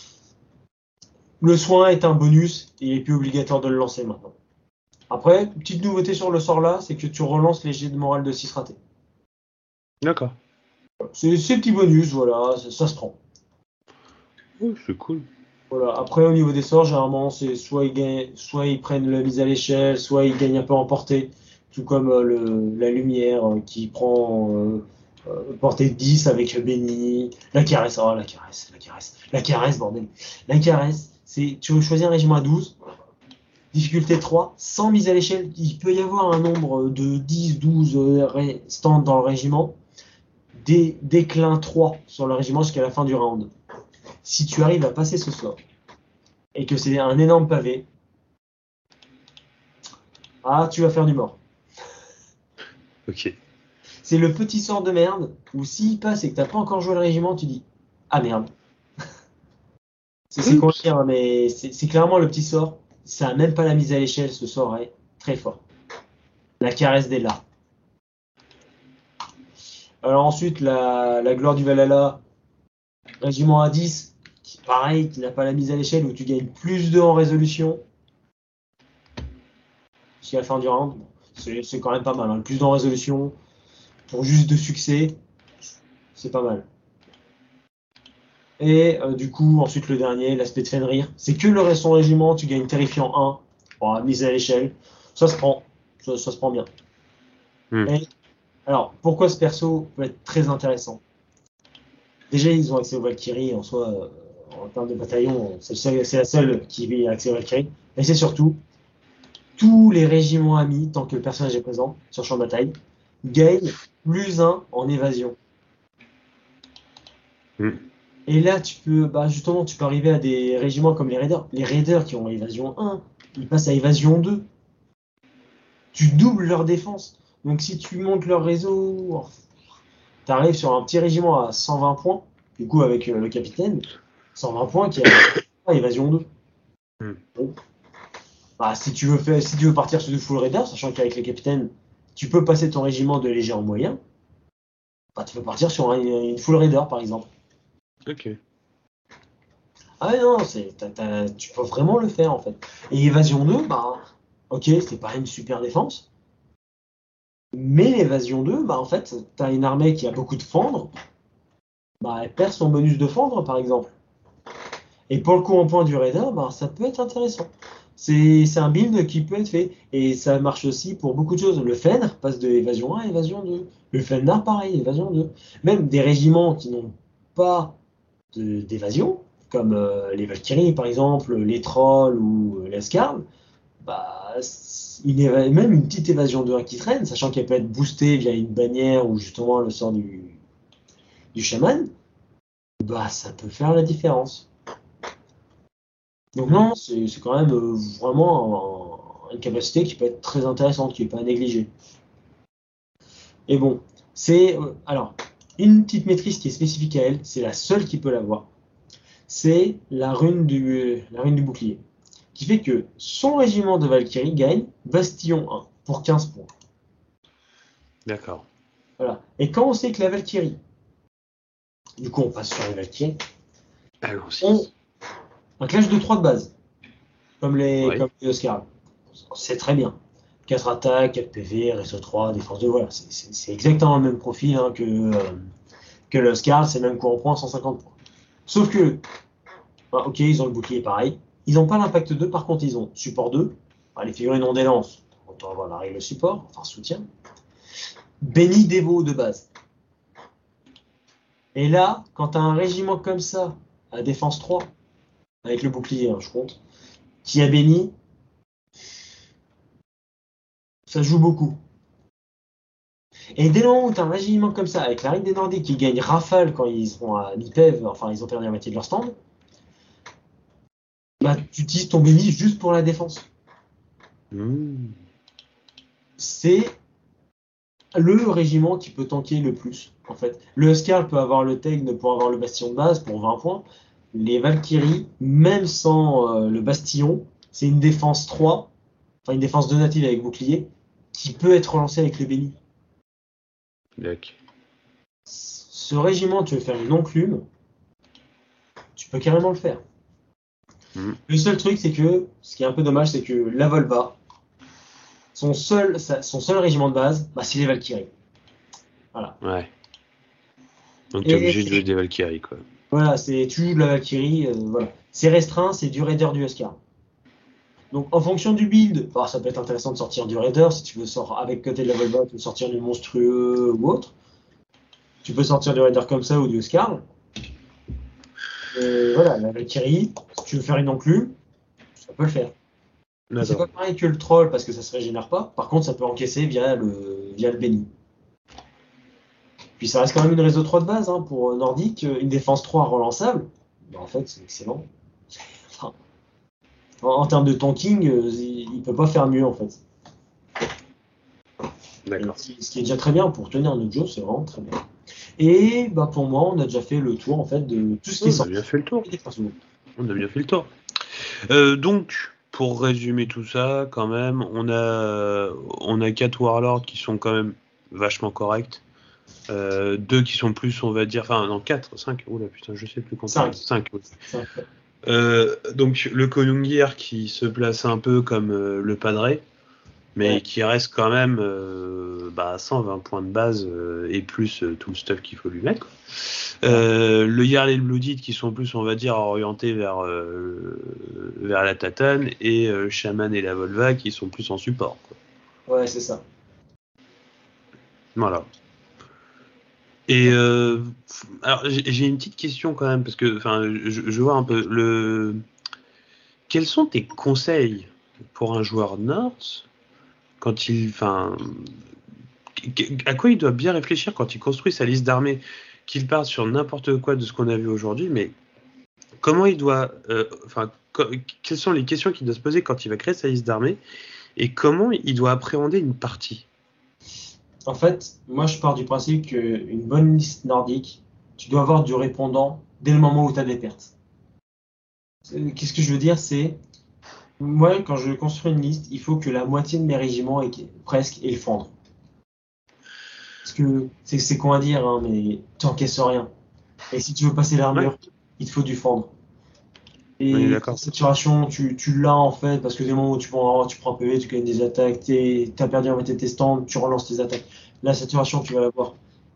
Le soin est un bonus, et il est plus obligatoire de le lancer maintenant. Après, petite nouveauté sur le sort là, c'est que tu relances les jets de morale de six ratés. D'accord. C'est ces petits bonus, voilà, ça, ça se prend. Oh, c'est cool. Voilà. Après, au niveau des sorts, généralement, c'est soit ils gagnent, soit ils prennent la mise à l'échelle, soit ils gagnent un peu en portée. Tout comme euh, le, la lumière euh, qui prend euh, euh, portée de dix avec Benny. La caresse, oh la caresse, la caresse, la caresse, bordel. La caresse, c'est, tu veux choisir un régiment à douze, difficulté trois, sans mise à l'échelle. Il peut y avoir un nombre de dix, douze euh, restants dans le régiment. Dé, déclin trois sur le régiment jusqu'à la fin du round. Si tu arrives à passer ce sort, et que c'est un énorme pavé, ah, tu vas faire du mort. Ok. C'est le petit sort de merde où s'il passe et que t'as pas encore joué le régiment, tu dis ah merde. C'est c'est con à Oups. dire, hein, mais c'est c'est clairement le petit sort. Ça a même pas la mise à l'échelle, ce sort est très fort. La caresse des lards. Alors ensuite, la, la gloire du Valhalla, régiment A dix, qui pareil, qui n'a pas la mise à l'échelle, où tu gagnes plus de en résolution. Si à la fin du round, bon, c'est c'est quand même pas mal. Hein. Plus en résolution, pour juste de succès, c'est pas mal. Et euh, du coup, ensuite le dernier, l'aspect de Fenrir. C'est que le reste son régiment, tu gagnes terrifiant un, bon, mise à l'échelle. Ça se prend, ça, ça se prend bien. Hmm. Et, alors, pourquoi ce perso peut être très intéressant? Déjà, ils ont accès aux Valkyries en soi, euh, en termes de bataillon, c'est seul- c'est la seule qui a accès aux Valkyries. Et c'est surtout, tous les régiments amis, tant que le personnage est présent sur champ de bataille, gagnent plus un en évasion. Hmm. Et là, tu peux, bah justement, tu peux arriver à des régiments comme les Raiders. Les Raiders qui ont évasion un, ils passent à évasion deux. Tu doubles leur défense. Donc si tu montes leur réseau, tu arrives sur un petit régiment à cent vingt points, du coup avec euh, le capitaine, cent vingt points qui a ah, évasion deux. Hmm. Bon. Bah, si tu veux faire, si tu veux partir sur du full Raider, sachant qu'avec le capitaine, tu peux passer ton régiment de léger en moyen, bah, tu peux partir sur un- une full Raider par exemple. Ok. Ah ouais, non, c'est, t'as- t'as- tu peux vraiment le faire en fait. Et évasion deux, bah, ok, c'est pas une super défense, mais l'évasion deux, bah en fait, t'as une armée qui a beaucoup de fendre, bah elle perd son bonus de fendre par exemple. Et pour le coup en point du raider, bah ça peut être intéressant. C'est, c'est un build qui peut être fait. Et ça marche aussi pour beaucoup de choses. Le Fenr passe de évasion un à évasion deux. Le Fenrir, pareil, évasion deux. Même des régiments qui n'ont pas de- d'évasion, comme euh, les Valkyries par exemple, les Trolls ou euh, les Skarl, bah, il y a même une petite évasion de un qui traîne, sachant qu'elle peut être boostée via une bannière ou justement le sort du, du chaman, bah ça peut faire la différence. Donc Hmm. non, c'est c'est quand même euh, vraiment un- une capacité qui peut être très intéressante, qui n'est pas à négliger. Et bon, c'est euh, alors une petite maîtrise qui est spécifique à elle, c'est la seule qui peut l'avoir. C'est la rune du la rune du bouclier, qui fait que son régiment de Valkyrie gagne Bastion un pour quinze points. D'accord. Voilà. Et quand on sait que la Valkyrie, du coup on passe sur les Valkyries, ont Allons-y. un clash de trois de base, comme les Ouais. comme les Oscar. C'est très bien. quatre attaques, quatre P V, réseau trois, défense deux, voilà. C'est- C'est c'est exactement le même profil hein, que, euh, que le Scarl, c'est le même coup en points, cent cinquante points. Sauf que, bah, ok, ils ont le bouclier pareil. Ils n'ont pas l'impact deux, par contre, ils ont support deux. Bah, les figurines ont des lances. Autant avoir la règle support, enfin soutien. Béni Dévo de base. Et là, quand tu as un régiment comme ça, à défense trois, avec le bouclier, hein, je compte, qui a béni, ça joue beaucoup. Et dès le moment où tu as un régiment comme ça, avec la règle des Nordiques qui gagne rafale quand ils sont à Nipev, enfin ils ont perdu la moitié de leur stand, bah tu utilises ton béni juste pour la défense. Hmm. C'est le régiment qui peut tanker le plus, en fait. Le Huskar peut avoir le Tegn pour avoir le bastion de base pour vingt points. Les Valkyries, même sans euh, le bastion, c'est une défense trois, enfin une défense de native avec bouclier, qui peut être relancée avec le béni. D'accord. Ce régiment, tu veux faire une enclume, tu peux carrément le faire. Mm. Le seul truc, c'est que, ce qui est un peu dommage, c'est que la Volva, son seul, sa- son seul régiment de base, bah, c'est les Valkyries. Voilà. Ouais. Donc t'es Et obligé de jouer des Valkyries, quoi. voilà, c'est tu joues de la Valkyrie, euh, voilà. C'est restreint, c'est du Raider du Huskar. Donc en fonction du build, bah, ça peut être intéressant de sortir du Raider si tu veux sortir avec côté de la Volva, tu veux sortir du monstrueux ou autre. Tu peux sortir du Raider comme ça ou du Huskar. Et voilà, la Valkyrie, si tu veux faire une enclume, ça peut le faire. C'est pas pareil que le troll parce que ça se régénère pas. Par contre, ça peut encaisser via le, via le béni. Puis ça reste quand même une réseau trois de base hein, pour Nordique, une défense trois relançable. Bah, en fait, c'est excellent. Enfin, en, en termes de tanking, euh, il, il peut pas faire mieux en fait. D'accord. Et ce qui est déjà très bien pour tenir notre jeu, c'est vraiment très bien. Et bah pour moi, on a déjà fait le tour en fait de tout ce qui est sorti. On a bien fait le tour. On a bien fait le tour. Euh, donc, pour résumer tout ça, quand même, on a on a quatre warlords qui sont quand même vachement corrects. Euh, deux qui sont plus, on va dire, enfin non, quatre, cinq, oh là putain, je sais plus combien. cinq. cinq, oui. cinq. Euh, donc le Konungir qui se place un peu comme euh, le Padre, mais Ouais. qui reste quand même euh, bah, cent vingt points de base euh, et plus euh, tout le stuff qu'il faut lui mettre. Quoi. Euh, le Jarl et le Blooded qui sont plus, on va dire, orientés vers, euh, vers la Tatane, et euh, Shaman et la Volva qui sont plus en support. Quoi. Ouais, c'est ça. Voilà. Et euh, alors j'ai une petite question quand même parce que enfin je, je vois un peu le quels sont tes conseils pour un joueur Nord quand il enfin à quoi il doit bien réfléchir quand il construit sa liste d'armées, qu'il part sur n'importe quoi de ce qu'on a vu aujourd'hui, mais comment il doit euh, enfin quelles sont les questions qu'il doit se poser quand il va créer sa liste d'armées et comment il doit appréhender une partie? En fait, moi je pars du principe qu'une bonne liste nordique, tu dois avoir du répondant dès le moment où tu as des pertes. Qu'est-ce que je veux dire, c'est moi quand je construis une liste, il faut que la moitié de mes régiments ait, presque ait le fendre. Parce que c'est, c'est con à dire, hein, mais tu n'encaisses rien. Et si tu veux passer l'armure, ouais. Il te faut du fendre. Et la saturation, tu, tu l'as en fait, parce que des moments où tu prends, tu prends un P V, tu gagnes des attaques, tu as perdu en mettant tes stands, tu relances tes attaques. La saturation, tu vas l'avoir.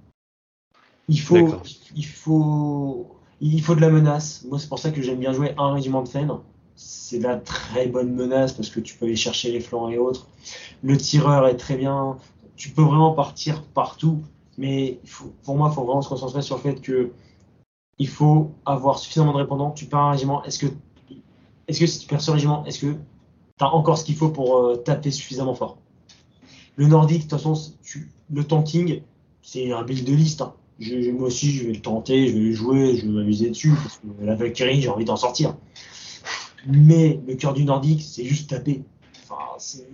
Il faut, il faut, il faut de la menace. Moi, c'est pour ça que j'aime bien jouer un régiment de Fen. C'est de la très bonne menace parce que tu peux aller chercher les flancs et autres. Le tireur est très bien. Tu peux vraiment partir partout. Mais il faut, pour moi, il faut vraiment se concentrer sur le fait que il faut avoir suffisamment de répondants. Tu perds un régiment. Est-ce que, est-ce que si tu perds ce régiment, est-ce que tu as encore ce qu'il faut pour euh, taper suffisamment fort? Le nordique, de toute façon, tu, le tanking, c'est un build de liste. Hein. Je, je, moi aussi, je vais le tenter, je vais le jouer, je vais m'amuser dessus, parce que la Valkyrie, j'ai envie d'en sortir. Mais le cœur du nordique, c'est juste taper. Enfin, c'est...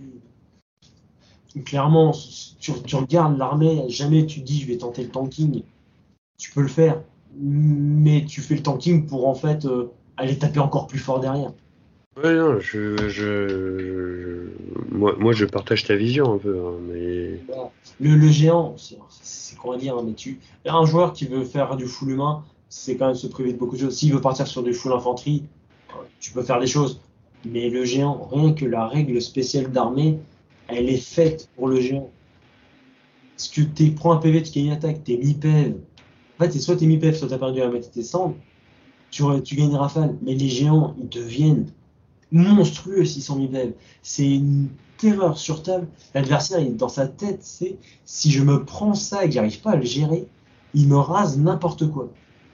Clairement, tu, tu regardes l'armée, jamais tu te dis je vais tenter le tanking. Tu peux le faire, mais tu fais le tanking pour en fait euh, aller taper encore plus fort derrière. Ouais, non, je, je, je... Moi, moi, je partage ta vision un peu, hein, mais... Le, le géant, c'est, c'est quoi dire, hein, mais tu... Un joueur qui veut faire du full humain, c'est quand même se priver de beaucoup de choses. S'il veut partir sur du full infanterie, tu peux faire des choses. Mais le géant, rien que la règle spéciale d'armée, elle est faite pour le géant. Parce que tu prends un P V, tu gagnes une attaque, t'es mi-P E V. En fait, c'est soit t'es mi-P E V, soit t'as perdu à mettre tes cendres, tu, tu gagnes rafale. Mais les géants, ils deviennent monstrueux s'ils sont mi-P E V. C'est une terreur sur table. L'adversaire, il est dans sa tête, c'est si je me prends ça et que j'arrive pas à le gérer, il me rase n'importe quoi.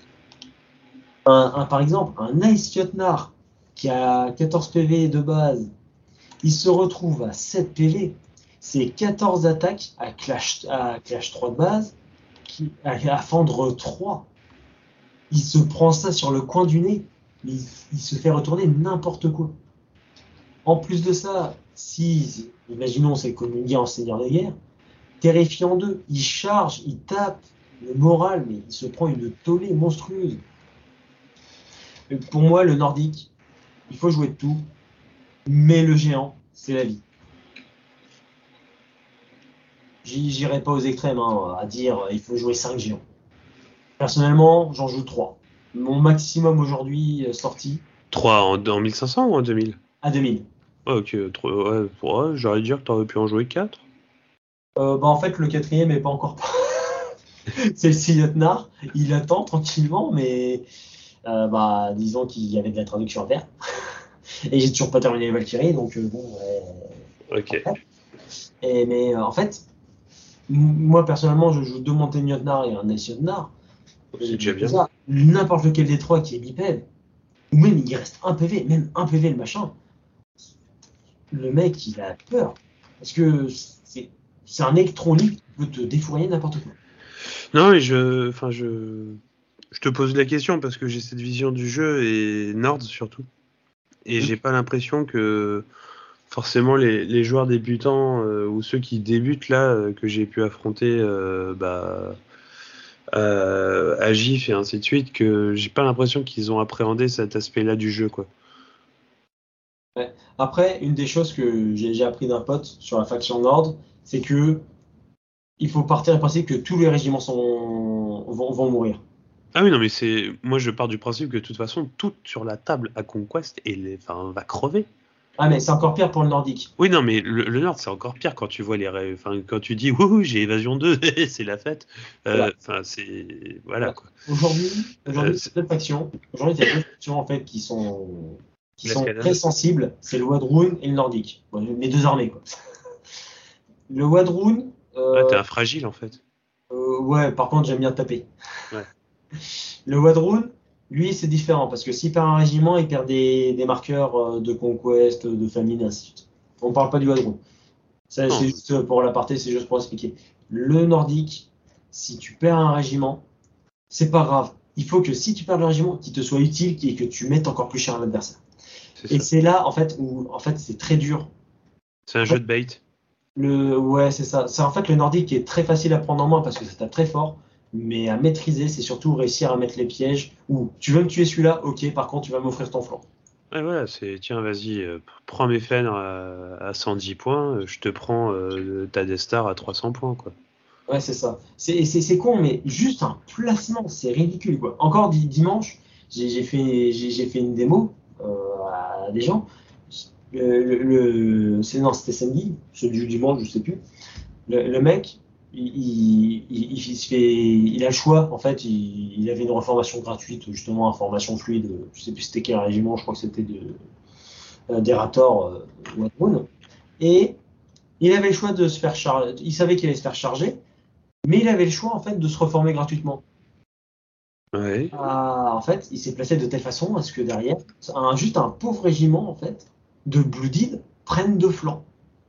Un, un, par exemple, un Ice Jotnar qui a quatorze P V de base, il se retrouve à sept P V. C'est quatorze attaques à clash, à clash trois de base, qui, à, à fendre trois. Il se prend ça sur le coin du nez, il, il se fait retourner n'importe quoi. En plus de ça, si, imaginons c'est Konungi en seigneur de guerre, terrifiant d'eux. Il charge, il tape, le moral, mais il se prend une tollée monstrueuse. Et pour moi, le nordique, il faut jouer de tout, mais le géant, c'est la vie. J'y- J'irai pas aux extrêmes, hein, à dire euh, il faut jouer cinq géants. Personnellement, j'en joue trois. Mon maximum aujourd'hui euh, sorti trois en, en mille cinq cents ou en deux mille? à deux mille. Ouais, ok, trois- ouais, pour- ouais, j'aurais dire que t'aurais pu en jouer quatre. Euh, bah en fait, le quatrième est pas encore. C'est le Signotnar. Il attend tranquillement, mais euh, bah disons qu'il y avait de la traduction à faire. Et j'ai toujours pas terminé les Valkyries, donc euh, bon. Ouais. Ok, Et, mais euh, en fait, m- moi personnellement, je joue deux montées de Jotnar et un Nation c'est Et déjà bien. ça, n'importe lequel des trois qui est bipède, ou même il reste un P V, même un P V le machin, le mec il a peur. Parce que c'est c'est un électronique qui peut te défourailler n'importe quoi. Non, mais je, enfin, je, je te pose la question parce que j'ai cette vision du jeu et Nord surtout. Et Mm. j'ai pas l'impression que forcément les, les joueurs débutants euh, ou ceux qui débutent là euh, que j'ai pu affronter euh, bah, euh, à GIF et ainsi de suite, que j'ai pas l'impression qu'ils ont appréhendé cet aspect-là du jeu, quoi. Ouais. Après, une des choses que j'ai j'ai appris d'un pote sur la faction Nord, c'est que il faut partir du principe que tous les régiments sont, vont, vont mourir. Ah oui, non, mais c'est. Moi, je pars du principe que de toute façon, tout sur la table à Conquest et les... enfin, va crever. Ah mais c'est encore pire pour le nordique. Oui, non, mais le, le Nord, c'est encore pire quand tu vois les. ré- Enfin, quand tu dis, wouhou, j'ai évasion deux, c'est la fête. Voilà. Euh, Enfin, c'est. Voilà, Voilà. quoi. Aujourd'hui, Euh, aujourd'hui, il y c'est- a deux factions. Aujourd'hui, il y a deux factions en fait qui sont qui sont très L'escalade. sensibles. C'est le Wadrun et le Nordique. Bon, les deux armées quoi. Le Wadrun, Ouais, t'es euh, un fragile, en fait. euh, ouais. Par contre, j'aime bien taper. Ouais. Le Wadrun, lui, c'est différent parce que s'il perd un régiment, il perd des, des marqueurs euh, de conquest, de famine, ainsi de suite. On parle pas du Wadrun. Ça, c'est Non. juste pour l'aparté, c'est juste pour expliquer. Le Nordique, si tu perds un régiment, c'est pas grave. Il faut que si tu perds le régiment, qu'il te soit utile et que tu mettes encore plus cher à l'adversaire. C'est Et ça. c'est là, en fait, où en fait, c'est très dur. C'est un En jeu fait, de bait. le, ouais, c'est ça. C'est en fait le nordique qui est très facile à prendre en main parce que ça tape très fort, mais à maîtriser, c'est surtout réussir à mettre les pièges. Ou tu veux me tuer celui-là, ok. Par contre, tu vas m'offrir ton flanc. Ouais, voilà, c'est tiens, vas-y, euh, prends mes fennes à, à cent dix points, euh, je te prends euh, ta Death Star à trois cents points, quoi. Ouais, c'est ça. C'est c'est- c'est con, mais juste un placement, c'est ridicule, quoi. Encore di- dimanche, j'ai j'ai fait, j'ai j'ai fait une démo euh, à des gens. Le, le, le- c'est non, c'était samedi, celui du dimanche, je sais plus. Le, le mec, il, il, il, il se fait, il a le choix. En fait, il, il avait une reformation gratuite, justement, information fluide. Je sais plus c'était quel régiment, je crois que c'était de, euh, des Rators euh, Watermoon. Et il avait le choix de se faire charger. Il savait qu'il allait se faire charger, mais il avait le choix en fait de se reformer gratuitement. Ouais. Ah, en fait, il s'est placé de telle façon à ce que derrière, un, juste un pauvre régiment en fait de Blooded prenne de flanc.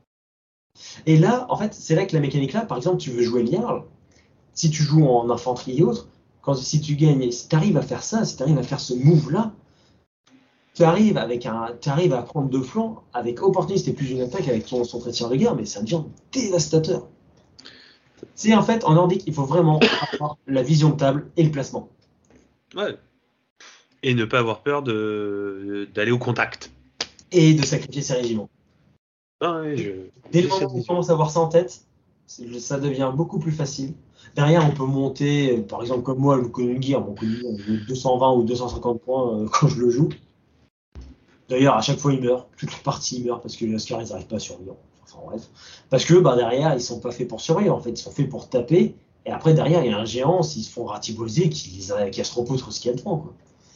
Et là, en fait, c'est là que la mécanique là, par exemple, tu veux jouer le Jarl, si tu joues en infanterie et autres, quand si tu gagnes, si tu arrives à faire ça, si tu arrives à faire ce move là, tu arrives avec un, tu arrives à prendre de flanc avec opportuniste et plus une attaque avec ton son tir de guerre, mais ça devient dévastateur. C'est en fait en nordique, il faut vraiment avoir la vision de table et le placement. Ouais. Et ne pas avoir peur de d'aller au contact. Et de sacrifier ses régiments. Ah ouais, je Dès le j'ai moment cette où on vision. commence à avoir ça en tête, ça devient beaucoup plus facile. Derrière, on peut monter, par exemple comme moi, le Konungir, mon Konungir, il vaut deux cent vingt ou deux cent cinquante points euh, quand je le joue. D'ailleurs, à chaque fois, il meurt. Toutes les parties, il meurt parce que les Oscars, ils n'arrivent pas à survivre. Enfin bref. Parce que bah, derrière, ils sont pas faits pour survivre, en fait. Ils sont faits pour taper. Et après, derrière, il y a un géant, s'ils se font ratiboiser, qui, les a, qui a se repoutre ce qu'il y a devant. Quoi.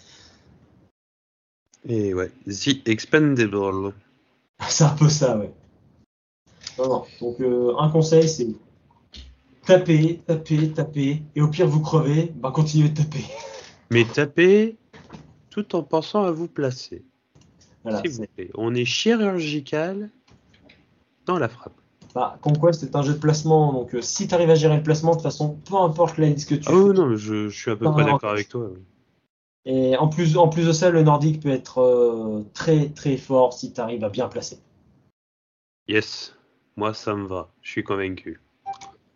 Et ouais, The Expendable. C'est un peu ça, ouais. Non, non. Donc, euh, un conseil, c'est taper, taper, taper. Et au pire, vous crevez, bah, continuez de taper. Mais tapez tout en pensant à vous placer. Voilà, S'il vous c'est. plaît. On est chirurgical dans la frappe. Bah, Conquest est un jeu de placement, donc euh, si tu arrives à gérer le placement, de toute façon, peu importe la liste que tu Ah fais, oui, non, je, je suis à t'as peu un près d'accord avec avantage. toi. Et en plus, en plus de ça, le nordique peut être euh, très très fort si tu arrives à bien placer. Yes, moi ça me va, je suis convaincu.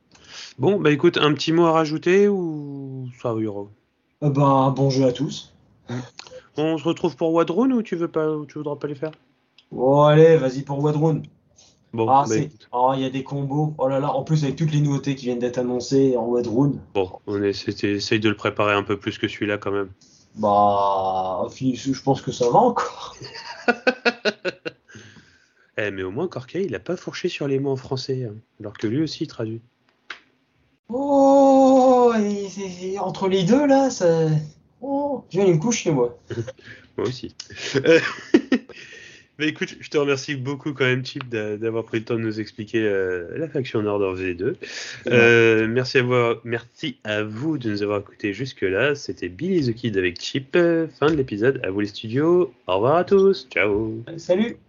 Bon, bah écoute, un petit mot à rajouter ou ça ira? Euh, ben, bon jeu à tous. Hmm. On se retrouve pour Wadrone ou tu veux pas, ou tu voudras pas les faire? Bon, allez, vas-y pour Wadrone. Bon, Ah, bah c'est. écoute. Ah, il y a des combos. Oh là là, en plus, avec toutes les nouveautés qui viennent d'être annoncées en Wadrone. Bon, on essaie, essaye de le préparer un peu plus que celui-là quand même. Bah, fi- je pense que ça va encore. Eh, mais au moins, Corkay, il a pas fourché sur les mots en français, hein, alors que lui aussi il traduit. Oh, et c'est- entre les deux là, ça. Oh, je vais aller me coucher, moi. Moi aussi. Euh, Bah écoute, je te remercie beaucoup quand même, Chip, d'a- d'avoir pris le temps de nous expliquer euh, la faction Nord of V deux. C'est moi. Euh, merci à vous, merci à vous de nous avoir écoutés jusque-là. C'était Billy the Kid avec Chip. Euh, Fin de l'épisode. À vous les studios. Au revoir à tous. Ciao. Salut!